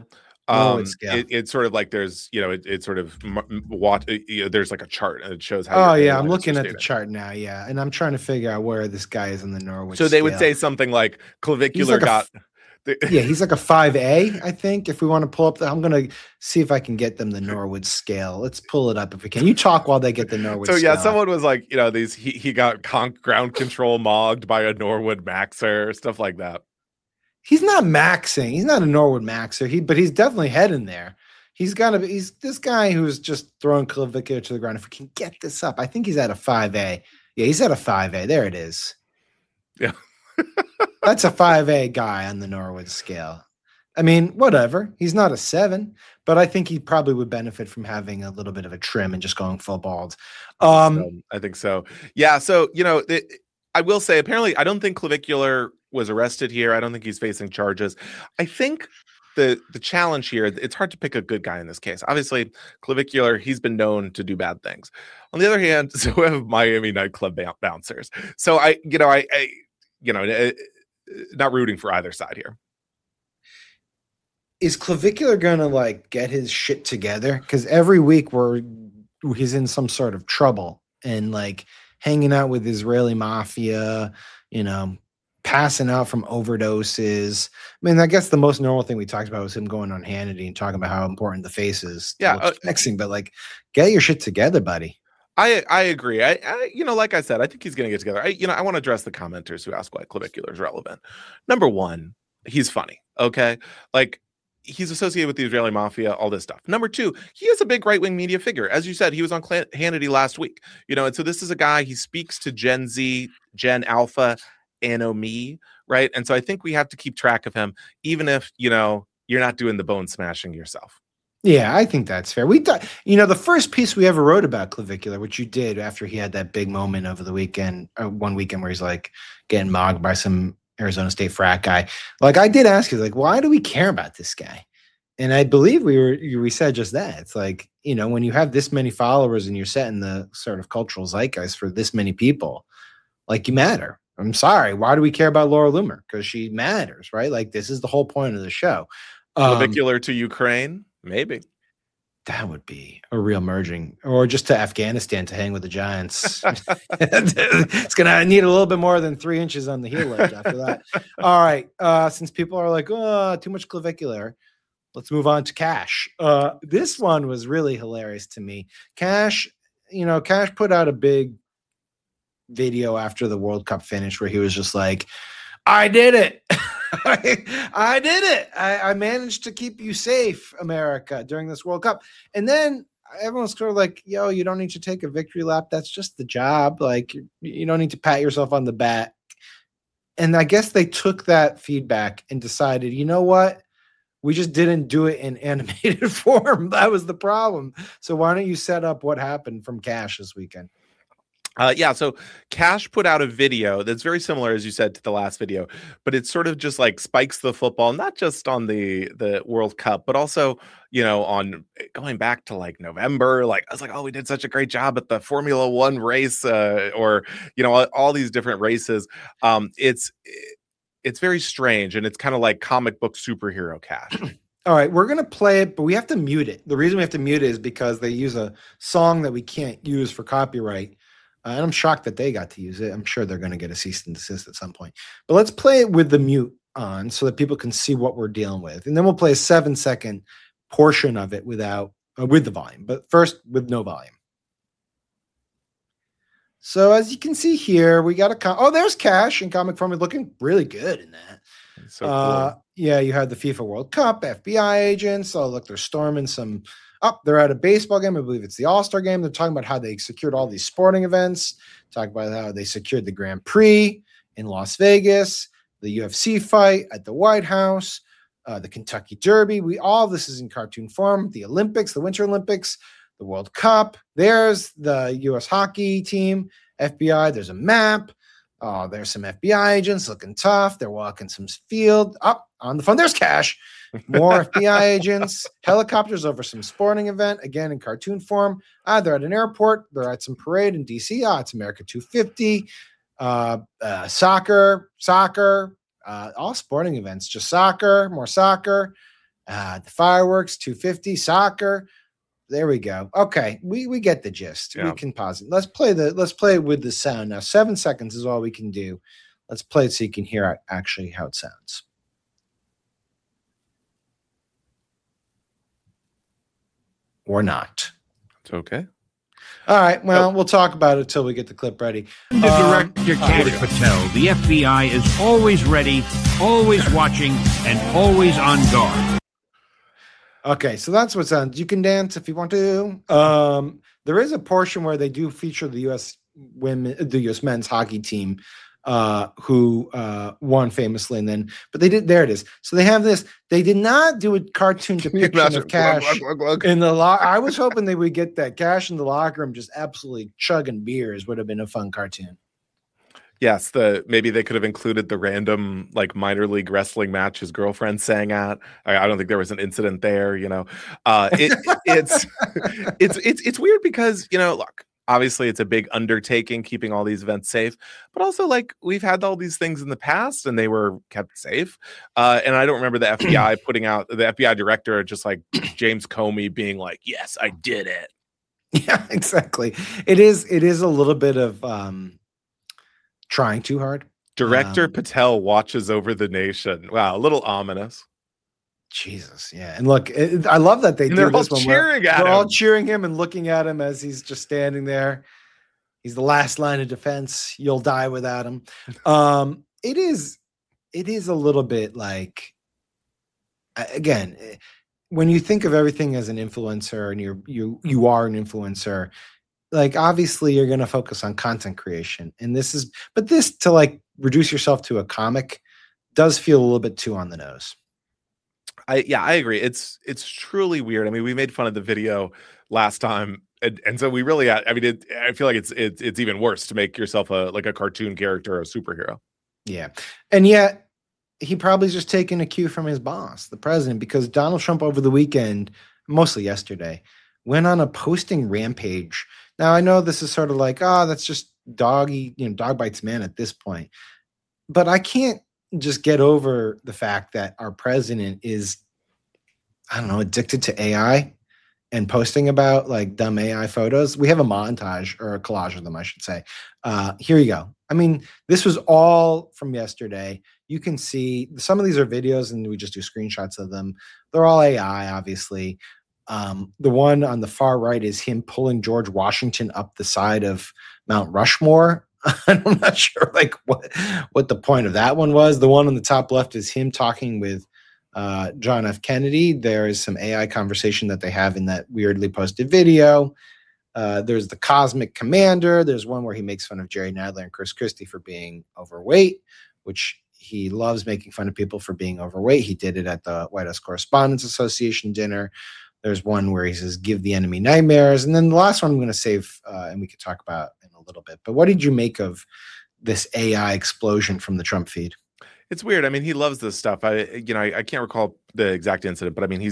It's sort of there's it's sort of there's a chart and it shows how. Oh yeah, I'm looking at the chart now. Yeah, and I'm trying to figure out where this guy is in the Norwood. So they would say something like Clavicular got. Yeah, he's like a 5A, I think. If we want to pull up, I'm going to see if I can get them the Norwood scale. Let's pull it up if we can. You talk while they get the Norwood scale. So yeah, someone was like, he got ground control mogged by a Norwood maxer, stuff like that. He's not maxing. He's not a Norwood maxer. But he's definitely heading there. He's this guy who's just throwing Clavicular to the ground. If we can get this up, I think he's at a 5A. Yeah, he's at a 5A. There it is. Yeah. That's a 5A guy on the Norwood scale. I mean, whatever. He's not a 7, but I think he probably would benefit from having a little bit of a trim and just going full bald. I think so. Yeah. So, I will say, apparently, I don't think Clavicular was arrested here. I don't think he's facing charges. I think the challenge here, it's hard to pick a good guy in this case. Obviously, Clavicular, he's been known to do bad things. On the other hand, so we have Miami nightclub bouncers. So I not rooting for either side here. Is Clavicular gonna get his shit together? Because every week he's in some sort of trouble and hanging out with Israeli mafia, passing out from overdoses. I mean, I guess the most normal thing we talked about was him going on Hannity and talking about how important the face is. Yeah, flexing, but get your shit together, buddy. I agree. I like I said, I think he's going to get together. I want to address the commenters who ask why Clavicular is relevant. Number one, he's funny. Okay. He's associated with the Israeli mafia, all this stuff. Number two, he is a big right-wing media figure. As you said, he was on Hannity last week, and so this is a guy, he speaks to Gen Z, Gen Alpha, and me, right? And so I think we have to keep track of him, even if, you're not doing the bone smashing yourself. Yeah, I think that's fair. We thought, the first piece we ever wrote about Clavicular, which you did after he had that big moment over the weekend, one weekend where he's getting mogged by some Arizona State frat guy. I did ask you, why do we care about this guy? And I believe we said just that. It's when you have this many followers and you're setting the sort of cultural zeitgeist for this many people, you matter. I'm sorry. Why do we care about Laura Loomer? Because she matters, right? This is the whole point of the show. Clavicular to Ukraine. Maybe. That would be a real merging, or just to Afghanistan to hang with the Giants. It's going to need a little bit more than 3 inches on the heel lift after that. All right. Since people are like, oh, too much clavicular, let's move on to Cash. This one was really hilarious to me. Cash put out a big video after the World Cup finish where he was just like, I did it. I did it. I managed to keep you safe, America, during this World Cup. And then everyone's sort of like, yo, you don't need to take a victory lap. That's just the job. Like, you don't need to pat yourself on the back. And I guess they took that feedback and decided, you know what? We just didn't do it in animated form. That was the problem. So why don't you set up what happened from Cash this weekend? So Cash put out a video that's very similar, as you said, to the last video, but it sort of just like spikes the football, not just on the World Cup, but also, on going back to like November. Like I was like, oh, we did such a great job at the Formula One race, or all these different races. It's very strange, and it's kind of like comic book superhero Cash. All right, we're going to play it, but we have to mute it. The reason we have to mute it is because they use a song that we can't use for copyright. And I'm shocked that they got to use it. I'm sure they're going to get a cease and desist at some point. But let's play it with the mute on so that people can see what we're dealing with. And then we'll play a 7-second portion of it with the volume. But first, with no volume. So as you can see here, we got there's Cash in comic form, looking really good in that. So cool. Yeah, you had the FIFA World Cup, FBI agents. Oh, look, they're storming some. They're at a baseball game. I believe it's the All-Star game. They're talking about how they secured all these sporting events. Talk about how they secured the Grand Prix in Las Vegas, the UFC fight at the White House, the Kentucky Derby. All this is in cartoon form. The Olympics, the Winter Olympics, the World Cup. There's the U.S. hockey team, FBI. There's a map. There's some FBI agents looking tough. They're walking some field. Up on the phone, there's Cash. More FBI agents, helicopters over some sporting event, again in cartoon form. They're at an airport. They're at some parade in D.C. It's America 250. Soccer, all sporting events, just soccer, more soccer. The fireworks, 250, soccer. There we go. Okay, we get the gist. Yeah. We can pause it. Let's play it with the sound now. 7 seconds is all we can do. Let's play it so you can hear actually how it sounds. Or not. It's okay. All right. Well, we'll talk about it until we get the clip ready. Under Director Kadir Patel, the FBI is always ready, always watching, and always on guard. Okay, so that's what sounds. You can dance if you want to. There is a portion where they do feature the U.S. men's hockey team, who won famously, and then, but they did. There it is. So they have this. They did not do a cartoon depiction of Cash in the I was hoping they would get that Cash in the locker room just absolutely chugging beers. Would have been a fun cartoon. Yes, maybe they could have included the random like minor league wrestling match his girlfriend sang at. I don't think there was an incident there. It's weird because look. Obviously, it's a big undertaking keeping all these events safe, but also like we've had all these things in the past and they were kept safe. And I don't remember the FBI putting out the FBI director, just like James Comey being like, yes, I did it. Yeah, exactly. It is a little bit of trying too hard. Director Patel watches over the nation. Wow, a little ominous. Jesus, yeah. And look, I love that they do they're this all one. Cheering at they're him. all cheering him and looking at him as he's just standing there. He's the last line of defense. You'll die without him. It is a little bit like, again, when you think of everything as an influencer and you are an influencer, like obviously you're going to focus on content creation. And this to like reduce yourself to a comic does feel a little bit too on the nose. I agree. It's truly weird. I mean, we made fun of the video last time, and so we really. I feel like it's even worse to make yourself a cartoon character or a superhero. Yeah, and yet he probably just taking a cue from his boss, the president, because Donald Trump over the weekend, mostly yesterday, went on a posting rampage. Now I know this is sort of like, that's just dog bites man at this point, but I can't just get over the fact that our president is, I don't know, addicted to AI and posting about like dumb AI photos. We have a montage or a collage of them, I should say. Here you go. I mean, this was all from yesterday. You can see some of these are videos and we just do screenshots of them. They're all AI, obviously. The one on the far right is him pulling George Washington up the side of Mount Rushmore. I'm not sure like what the point of that one was. The one on the top left is him talking with John F. Kennedy. There is some AI conversation that they have in that weirdly posted video. There's the Cosmic Commander. There's one where he makes fun of Jerry Nadler and Chris Christie for being overweight, which he loves making fun of people for being overweight. He did it at the White House Correspondents Association dinner. There's one where he says, give the enemy nightmares. And then the last one I'm going to save, and we could talk about in a little bit. But what did you make of this AI explosion from the Trump feed? It's weird. I mean, he loves this stuff. I can't recall the exact incident, but I mean,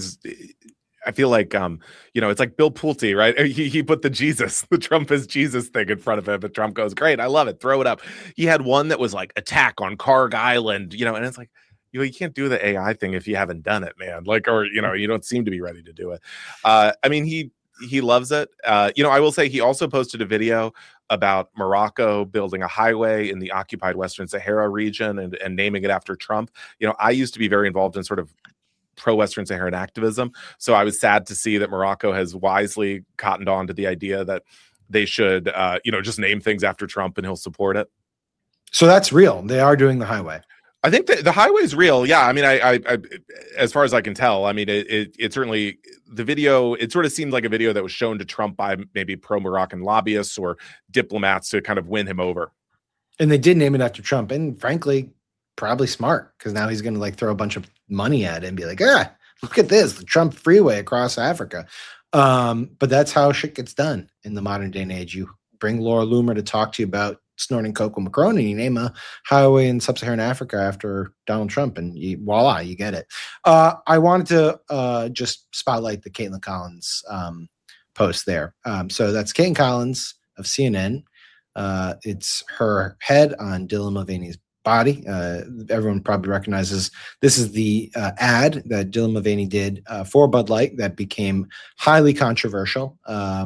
I feel like, it's like Bill Pulte, right? He put the Trump is Jesus thing in front of him, but Trump goes, great, I love it, throw it up. He had one that was like attack on Karg Island, and it's like, you can't do the AI thing if you haven't done it, man. Like, or, you don't seem to be ready to do it. I mean, he loves it. I will say he also posted a video about Morocco building a highway in the occupied Western Sahara region and naming it after Trump. I used to be very involved in sort of pro-Western Saharan activism. So I was sad to see that Morocco has wisely cottoned on to the idea that they should, just name things after Trump and he'll support it. So that's real. They are doing the highway. I think the highway is real. Yeah. I mean, I as far as I can tell, I mean, it certainly, the video, it sort of seemed like a video that was shown to Trump by maybe pro-Moroccan lobbyists or diplomats to kind of win him over. And they did name it after Trump. And frankly, probably smart, because now he's going to like throw a bunch of money at it and be like, look at this, the Trump freeway across Africa. But that's how shit gets done in the modern day and age. You bring Laura Loomer to talk to you about snorting coke with Macron, and you name a highway in sub-Saharan Africa after Donald Trump, and voila, you get it. I wanted to just spotlight the Caitlin Collins post there. So that's Caitlin Collins of CNN. It's her head on Dylan Mulvaney's body. Everyone probably recognizes this is the ad that Dylan Mulvaney did for Bud Light that became highly controversial.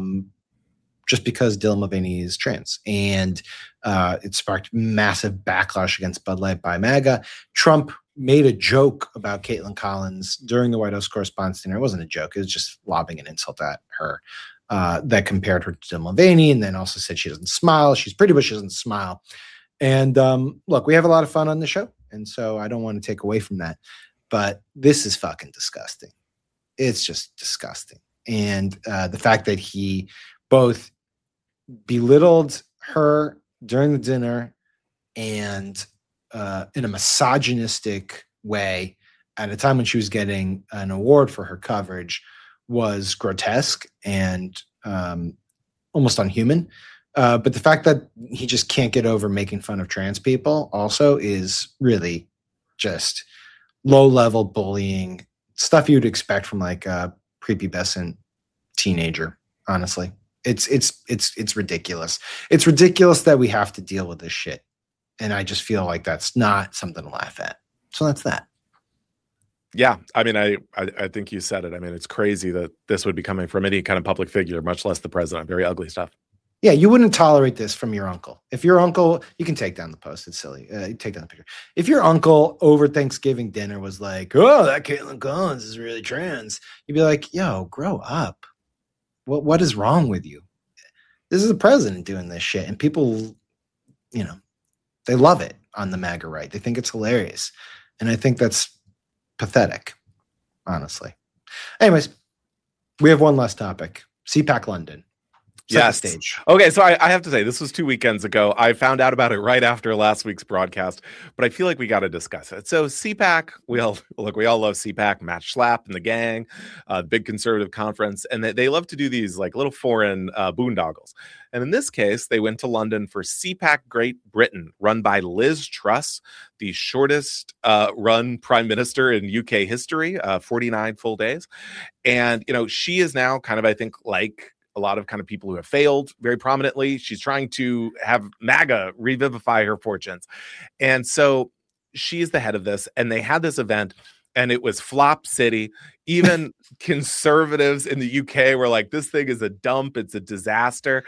Just because Dylan Mulvaney is trans. And it sparked massive backlash against Bud Light by MAGA. Trump made a joke about Caitlin Collins during the White House Correspondents' Dinner. It wasn't a joke. It was just lobbing an insult at her that compared her to Dylan Mulvaney, and then also said she doesn't smile. She's pretty, but she doesn't smile. And look, we have a lot of fun on the show, and so I don't want to take away from that. But this is fucking disgusting. It's just disgusting. And the fact that he both belittled her during the dinner and in a misogynistic way at a time when she was getting an award for her coverage was grotesque and almost unhuman. But the fact that he just can't get over making fun of trans people also is really just low-level bullying, stuff you'd expect from like a prepubescent teenager, honestly. It's ridiculous. It's ridiculous that we have to deal with this shit. And I just feel like that's not something to laugh at. So that's that. Yeah. I mean, I think you said it. I mean, it's crazy that this would be coming from any kind of public figure, much less the president. Very ugly stuff. Yeah, you wouldn't tolerate this from your uncle. If your uncle, you can take down the post. It's silly. Take down the picture. If your uncle over Thanksgiving dinner was like, oh, that Caitlin Collins is really trans, you'd be like, yo, grow up. What is wrong with you? This is the president doing this shit. And people, they love it on the MAGA right. They think it's hilarious. And I think that's pathetic, honestly. Anyways, we have one last topic. CPAC London. Yes. Stage. Okay, so I have to say, this was 2 weekends ago. I found out about it right after last week's broadcast, but I feel like we got to discuss it. So CPAC, we all love CPAC, Matt Schlapp and the gang, big conservative conference, and they love to do these like little foreign boondoggles. And in this case, they went to London for CPAC Great Britain, run by Liz Truss, the shortest run prime minister in UK history, 49 full days. And, she is now kind of, I think, like a lot of kind of people who have failed very prominently. She's trying to have MAGA revivify her fortunes. And so she is the head of this. And they had this event. and it was flop city. Even conservatives in the UK were like, this thing is a dump, it's a disaster.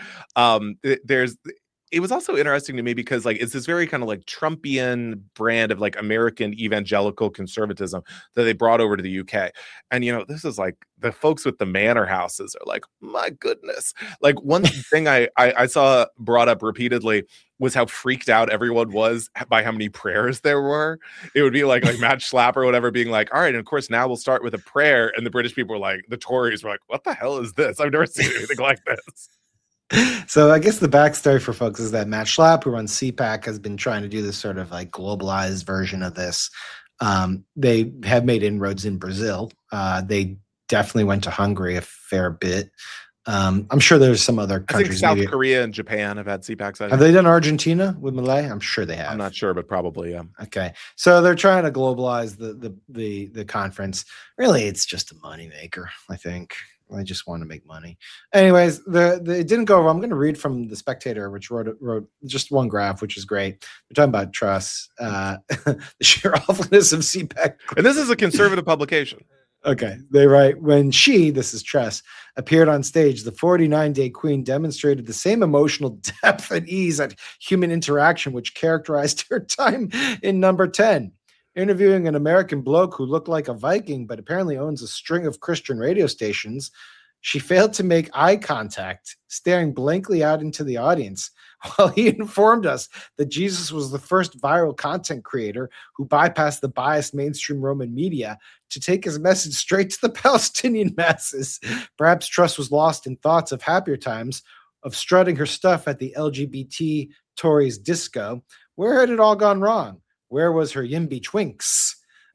It was also interesting to me because like it's this very kind of like Trumpian brand of like American evangelical conservatism that they brought over to the UK. And this is like the folks with the manor houses are like, my goodness. Like one thing I saw brought up repeatedly was how freaked out everyone was by how many prayers there were. It would be like Matt Schlapp or whatever being like, all right, and of course now we'll start with a prayer. And the British people were like, the Tories were like, what the hell is this? I've never seen anything like this. So I guess the backstory for folks is that Matt Schlapp, who runs CPAC, has been trying to do this sort of like globalized version of this. They have made inroads in Brazil. They definitely went to Hungary a fair bit. I'm sure there's some other countries. I think South Korea and Japan have had CPACs. Have they done Argentina with Malay? I'm sure they have. I'm not sure, but probably, yeah. Okay. So they're trying to globalize the conference. Really, it's just a moneymaker, I think. I just want to make money. Anyways, it didn't go over. I'm going to read from The Spectator, which wrote just one graph, which is great. We're talking about Truss, the sheer awfulness of CPAC. And this is a conservative publication. Okay. They write, when she, this is Truss, appeared on stage, the 49-day queen demonstrated the same emotional depth and ease at human interaction which characterized her time in Number 10. Interviewing an American bloke who looked like a Viking but apparently owns a string of Christian radio stations, she failed to make eye contact, staring blankly out into the audience, while he informed us that Jesus was the first viral content creator who bypassed the biased mainstream Roman media to take his message straight to the Palestinian masses. Perhaps Truss was lost in thoughts of happier times, of strutting her stuff at the LGBT Tories disco. Where had it all gone wrong? Where was her Yimby Twinks?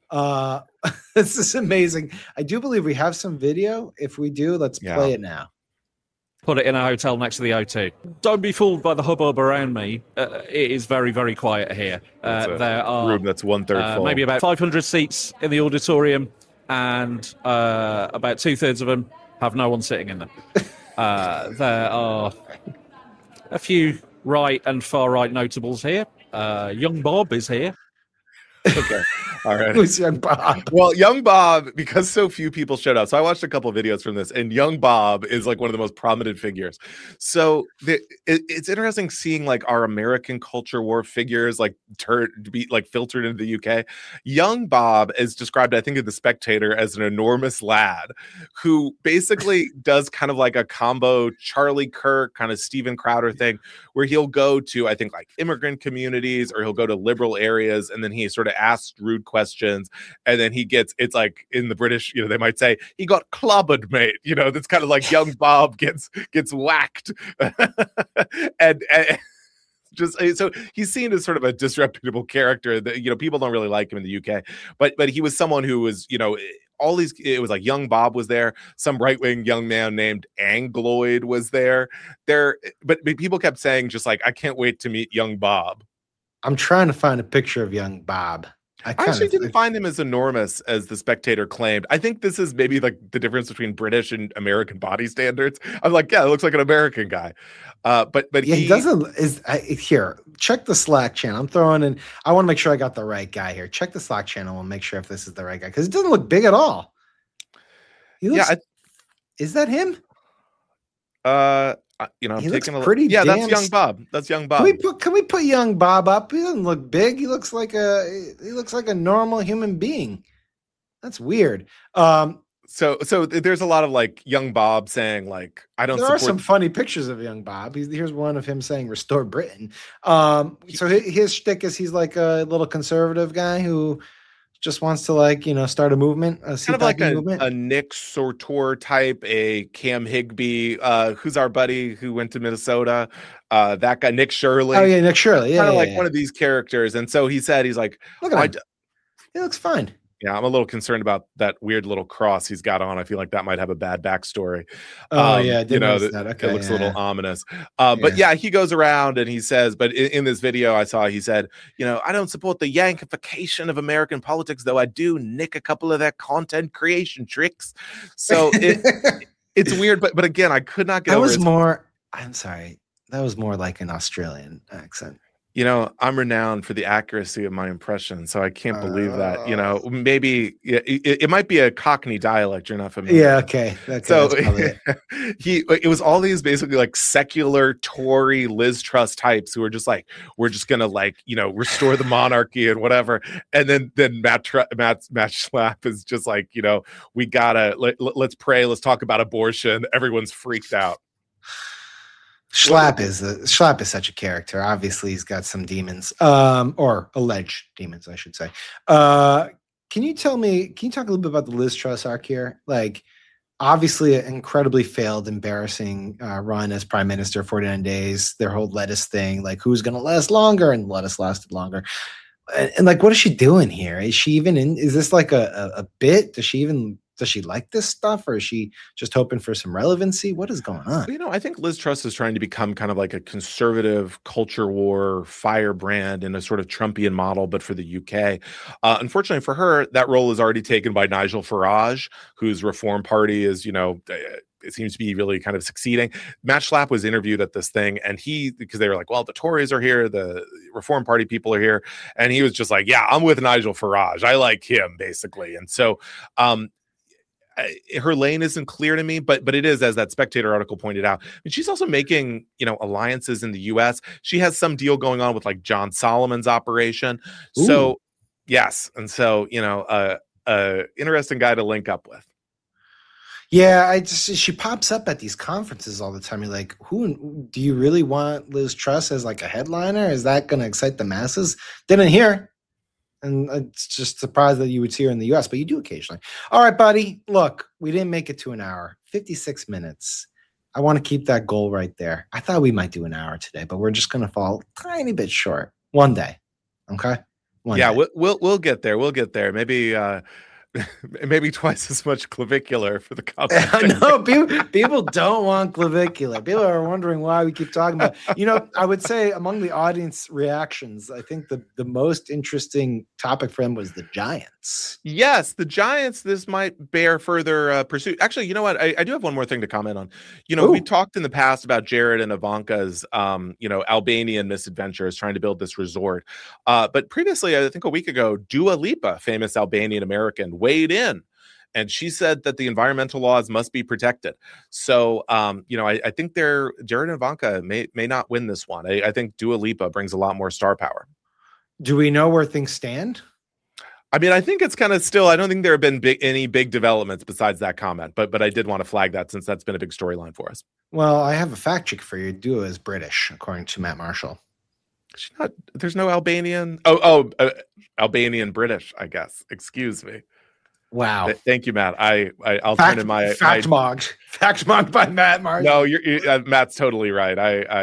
This is amazing. I do believe we have some video. If we do, let's play it now. Put it in a hotel next to the O2. Don't be fooled by the hubbub around me. It is very, very quiet here. There are room that's 1/3 full. Maybe about 500 seats in the auditorium, and about 2/3 of them have no one sitting in them. There are a few right and far right notables here. Young Bob is here. Okay. All right. Who's Young Bob? Well, Young Bob, because so few people showed up. So I watched a couple of videos from this, and Young Bob is like one of the most prominent figures. So it's interesting seeing like our American culture war figures like be like filtered into the UK. Young Bob is described, I think, in The Spectator as an enormous lad who basically does kind of like a combo Charlie Kirk kind of Steven Crowder thing, where he'll go to, I think, like immigrant communities, or he'll go to liberal areas, and then he sort of asks rude questions, and then it's like in the British, they might say he got clobbered, mate. That's kind of like Young Bob gets whacked, and just so he's seen as sort of a disreputable character that people don't really like him in the UK, but he was someone who was all these. It was like Young Bob was there. Some right-wing young man named Angloid was there. But people kept saying just like, I can't wait to meet Young Bob. I'm trying to find a picture of Young Bob. I actually didn't find him as enormous as The Spectator claimed. I think this is maybe like the difference between British and American body standards. I'm like, yeah, it looks like an American guy. But yeah, he doesn't. Here, check the Slack channel. I'm throwing in. I want to make sure I got the right guy here. Check the Slack channel and make sure if this is the right guy, because it doesn't look big at all. Is that him? I'm he taking looks pretty. Yeah, that's Young Bob. That's Young Bob. Can we put Young Bob up? He doesn't look big. He looks like a normal human being. That's weird. So there's a lot of like Young Bob saying like, I don't. There are some funny pictures of Young Bob. Here's one of him saying "Restore Britain." So his shtick is he's like a little conservative guy who just wants to start a movement, kind of like a Nick Sortor type, a Cam Higbee, who's our buddy who went to Minnesota, that guy Nick Shirley. Oh yeah, Nick Shirley, yeah, kind of one of these characters. And so he said, he's like, look at him. He looks fine. Yeah, I'm a little concerned about that weird little cross he's got on. I feel like that might have a bad backstory. Oh yeah, I didn't notice that. Okay, it looks a little ominous. But yeah, he goes around and he says, but in this video I saw, he said, I don't support the yankification of American politics, though I do nick a couple of their content creation tricks. So it's weird, but again, I could not get over it. I'm sorry, that was more like an Australian accent. You know, I'm renowned for the accuracy of my impression, so I can't believe that. You know, maybe it might be a Cockney dialect you're not familiar. Yeah, with. okay. So That's probably it. it was all these basically like secular Tory Liz Truss types who were just like, we're just gonna like, you know, restore the monarchy and whatever. And then Matt Schlapp is just like, you know, we gotta let's pray, let's talk about abortion. Everyone's freaked out. Schlapp is such a character. Obviously, he's got some demons, or alleged demons, I should say. Can you talk a little bit about the Liz Truss arc here? Like, obviously, an incredibly failed, embarrassing run as prime minister, 49 days, their whole lettuce thing, like who's going to last longer, and lettuce lasted longer. And like, what is she doing here? Is she even is this like a bit? Does she like this stuff, or is she just hoping for some relevancy? What is going on? You know, I think Liz Truss is trying to become kind of like a conservative culture war firebrand in a sort of Trumpian model, but for the UK. Unfortunately for her, that role is already taken by Nigel Farage, whose Reform Party is, you know, it seems to be really kind of succeeding. Matt Schlapp was interviewed at this thing, and because they were like, well, the Tories are here, the Reform Party people are here. And he was just like, yeah, I'm with Nigel Farage. I like him, basically. And so, her lane isn't clear to me, but it is, as that Spectator article pointed out. I mean, she's also making, you know, alliances in the U.S. She has some deal going on with like John Solomon's operation. Ooh. So yes, and so, you know, interesting guy to link up with. Yeah, she pops up at these conferences all the time. You're like, who do you really want Liz Truss as like a headliner? Is that going to excite the masses? Didn't hear. And it's just surprised that you would see her in the U.S., but you do occasionally. All right, buddy. Look, we didn't make it to an hour. 56 minutes. I want to keep that goal right there. I thought we might do an hour today, but we're just going to fall a tiny bit short. One day. Okay? One day. We'll get there. We'll get there. Maybe twice as much clavicular for the comment. No, people don't want clavicular. People are wondering why we keep talking about. You know, I would say among the audience reactions, I think the most interesting topic for them was the Giants. Yes, the Giants. This might bear further pursuit. Actually, you know what? I do have one more thing to comment on. You know, we talked in the past about Jared and Ivanka's, you know, Albanian misadventures trying to build this resort. But previously, I think a week ago, Dua Lipa, famous Albanian American, weighed in, and she said that the environmental laws must be protected. So, you know, I think Jared and Ivanka may not win this one. I think Dua Lipa brings a lot more star power. Do we know where things stand? I mean, I think it's kind of still. I don't think there have been any big developments besides that comment, but I did want to flag that since that's been a big storyline for us. Well, I have a fact check for you. Dua is British, according to Matt Marshall. She's not. There's no Albanian. Albanian British, I guess. Excuse me. Wow. Thank you, Matt. I'll turn in my fact mogged by Matt Marshall. No, Matt's totally right.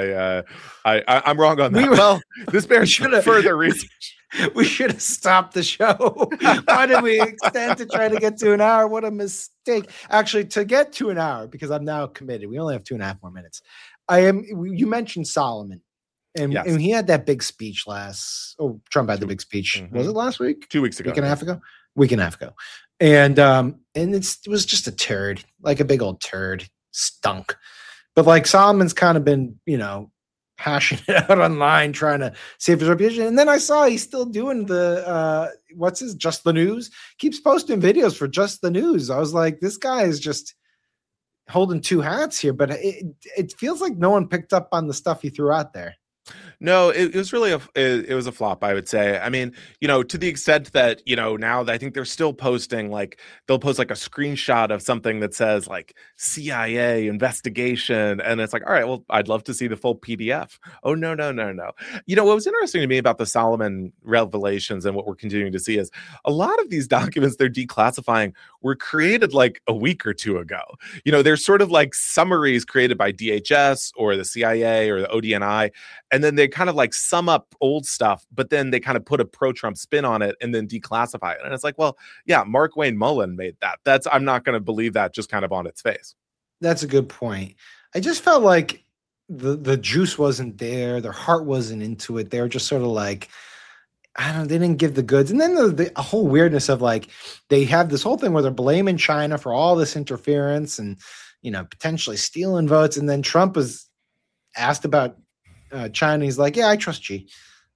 I'm wrong on that. Well, this bears further research. We should have stopped the show. Why did we extend to try to get to an hour? What a mistake. Actually, to get to an hour, because I'm now committed. We only have 2.5 more minutes. You mentioned Solomon. And, yes. And he had that big speech Trump had the big speech. Mm-hmm. Was it last week? 2 weeks ago. Week and a half ago. And it was just a turd, like a big old turd, stunk. But like Solomon's kind of been, you know, hashing it out online, trying to save his reputation. And then I saw he's still doing the Just the News, keeps posting videos for Just the News. I was like, this guy is just holding two hats here, but it feels like no one picked up on the stuff he threw out there. No, it was really it was a flop, I would say. I mean, you know, to the extent that, you know, now I think they're still posting, like, they'll post like a screenshot of something that says like CIA investigation. And it's like, all right, well, I'd love to see the full PDF. Oh, no. You know, what was interesting to me about the Solomon revelations and what we're continuing to see is a lot of these documents they're declassifying were created like a week or two ago. You know, they're sort of like summaries created by DHS or the CIA or the ODNI. And then they kind of like sum up old stuff, but then they kind of put a pro-Trump spin on it and then declassify it. And it's like, well, yeah, Mark Wayne Mullen made that. I'm not going to believe that just kind of on its face. That's a good point. I just felt like the juice wasn't there. Their heart wasn't into it. They were just sort of like, they didn't give the goods. And then the whole weirdness of like, they have this whole thing where they're blaming China for all this interference and, you know, potentially stealing votes. And then Trump was asked about China. He's like, yeah, I trust Xi.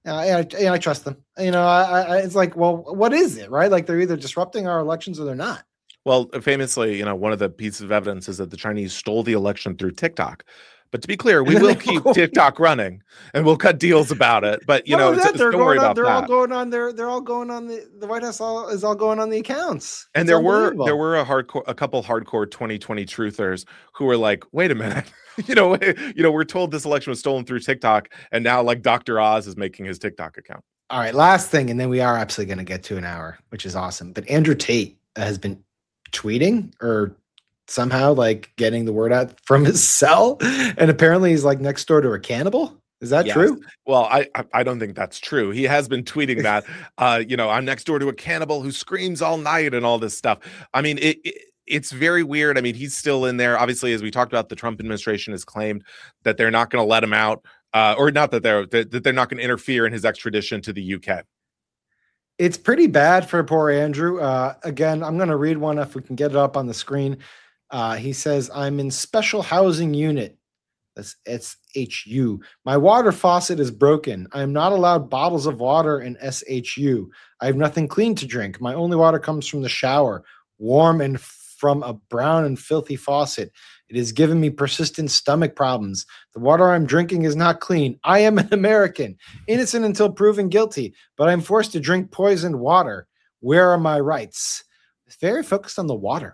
I trust them. It's like, well, what is it, right? Like they're either disrupting our elections or they're not. Well, famously, one of the pieces of evidence is that the Chinese stole the election through TikTok. But to be clear, we will keep TikTok running, and we'll cut deals about it. But don't worry about that. They're all going on. They're all going on the White House. Is all going on the accounts. And there were a couple hardcore 2020 truthers who were like, "Wait a minute, we're told this election was stolen through TikTok, and now like Dr. Oz is making his TikTok account." All right, last thing, and then we are absolutely going to get to an hour, which is awesome. But Andrew Tate has been tweeting or somehow like getting the word out from his cell, and apparently he's like next door to a cannibal. Is that true? Well, I don't think that's true. He has been tweeting that I'm next door to a cannibal who screams all night and all this stuff. I mean, it's very weird. I mean, he's still in there. Obviously, as we talked about, the Trump administration has claimed that they're not going to let him out, or not that they're not going to interfere in his extradition to the UK. It's pretty bad for poor Andrew. Again, I'm going to read one if we can get it up on the screen. He says, I'm in special housing unit. That's SHU. My water faucet is broken. I am not allowed bottles of water in SHU. I have nothing clean to drink. My only water comes from the shower, warm and from a brown and filthy faucet. It has given me persistent stomach problems. The water I'm drinking is not clean. I am an American, innocent until proven guilty, but I'm forced to drink poisoned water. Where are my rights? It's very focused on the water.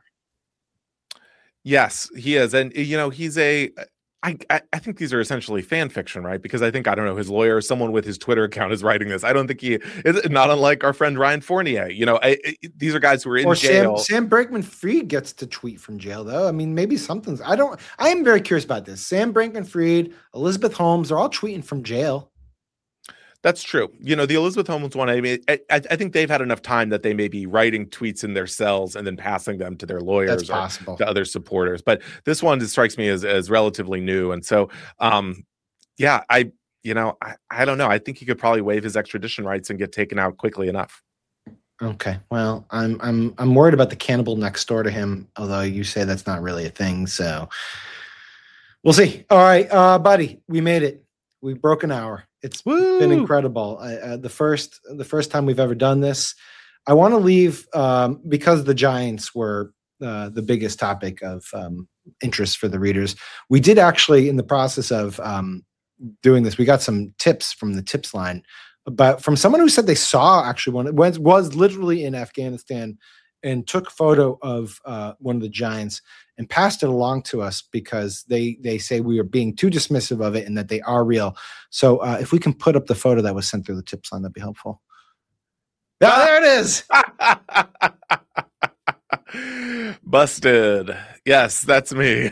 Yes, he is. And, he's I think these are essentially fan fiction, right? Because I think, his lawyer, someone with his Twitter account is writing this. I don't think he is, not unlike our friend Ryan Fournier. These are guys who are in jail. Sam Bankman-Fried gets to tweet from jail, though. I mean, maybe something's, I am very curious about this. Sam Bankman-Fried, Elizabeth Holmes, they're all tweeting from jail. That's true. The Elizabeth Holmes one, I mean, I think they've had enough time that they may be writing tweets in their cells and then passing them to their lawyers or to other supporters. But this one strikes me as relatively new. And so, I don't know. I think he could probably waive his extradition rights and get taken out quickly enough. Okay. Well, I'm worried about the cannibal next door to him, although you say that's not really a thing. So we'll see. All right, buddy, we made it. We broke an hour. It's been incredible. The first time we've ever done this. I want to leave because the Giants were the biggest topic of interest for the readers. We did actually, in the process of doing this, we got some tips from the tips line, from someone who said they saw actually was literally in Afghanistan and took a photo of one of the Giants and passed it along to us because they say we are being too dismissive of it and that they are real. So if we can put up the photo that was sent through the tips line, that'd be helpful. Yeah, there it is. Busted. Yes, that's me.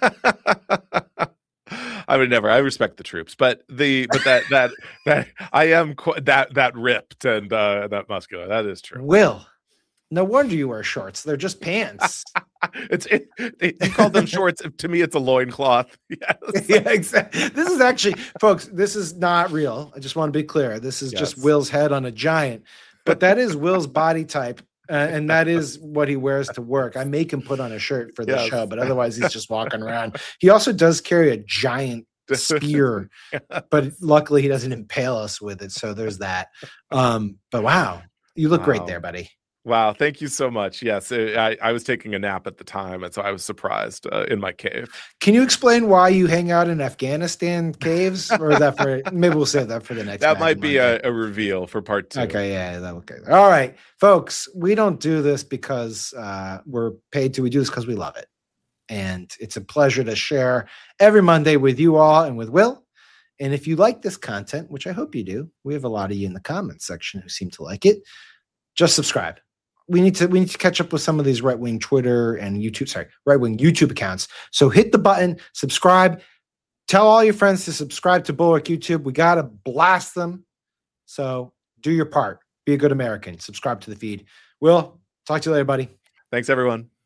I would never. I respect the troops, but that I am that ripped and that muscular. That is true. Will. No wonder you wear shorts. They're just pants. You call them shorts. To me, it's a loincloth. Yes. Yeah, exactly. This is actually, folks, this is not real. I just want to be clear. This is just Will's head on a giant. But that is Will's body type. And that is what he wears to work. I make him put on a shirt for the show, but otherwise he's just walking around. He also does carry a giant spear, but luckily he doesn't impale us with it. So there's that. But wow, you look great there, buddy. Wow, thank you so much. Yes, I was taking a nap at the time, and so I was surprised in my cave. Can you explain why you hang out in Afghanistan caves? Or is that for maybe we'll save that for the next? That might be a reveal for part 2. Okay, yeah, okay. All right, folks, we don't do this because we're paid to. We do this because we love it, and it's a pleasure to share every Monday with you all and with Will. And if you like this content, which I hope you do, we have a lot of you in the comments section who seem to like it. Just subscribe. We need to catch up with some of these right-wing Twitter and right-wing YouTube accounts. So hit the button, subscribe, tell all your friends to subscribe to Bulwark YouTube. We got to blast them. So do your part. Be a good American. Subscribe to the feed. Will, talk to you later, buddy. Thanks, everyone.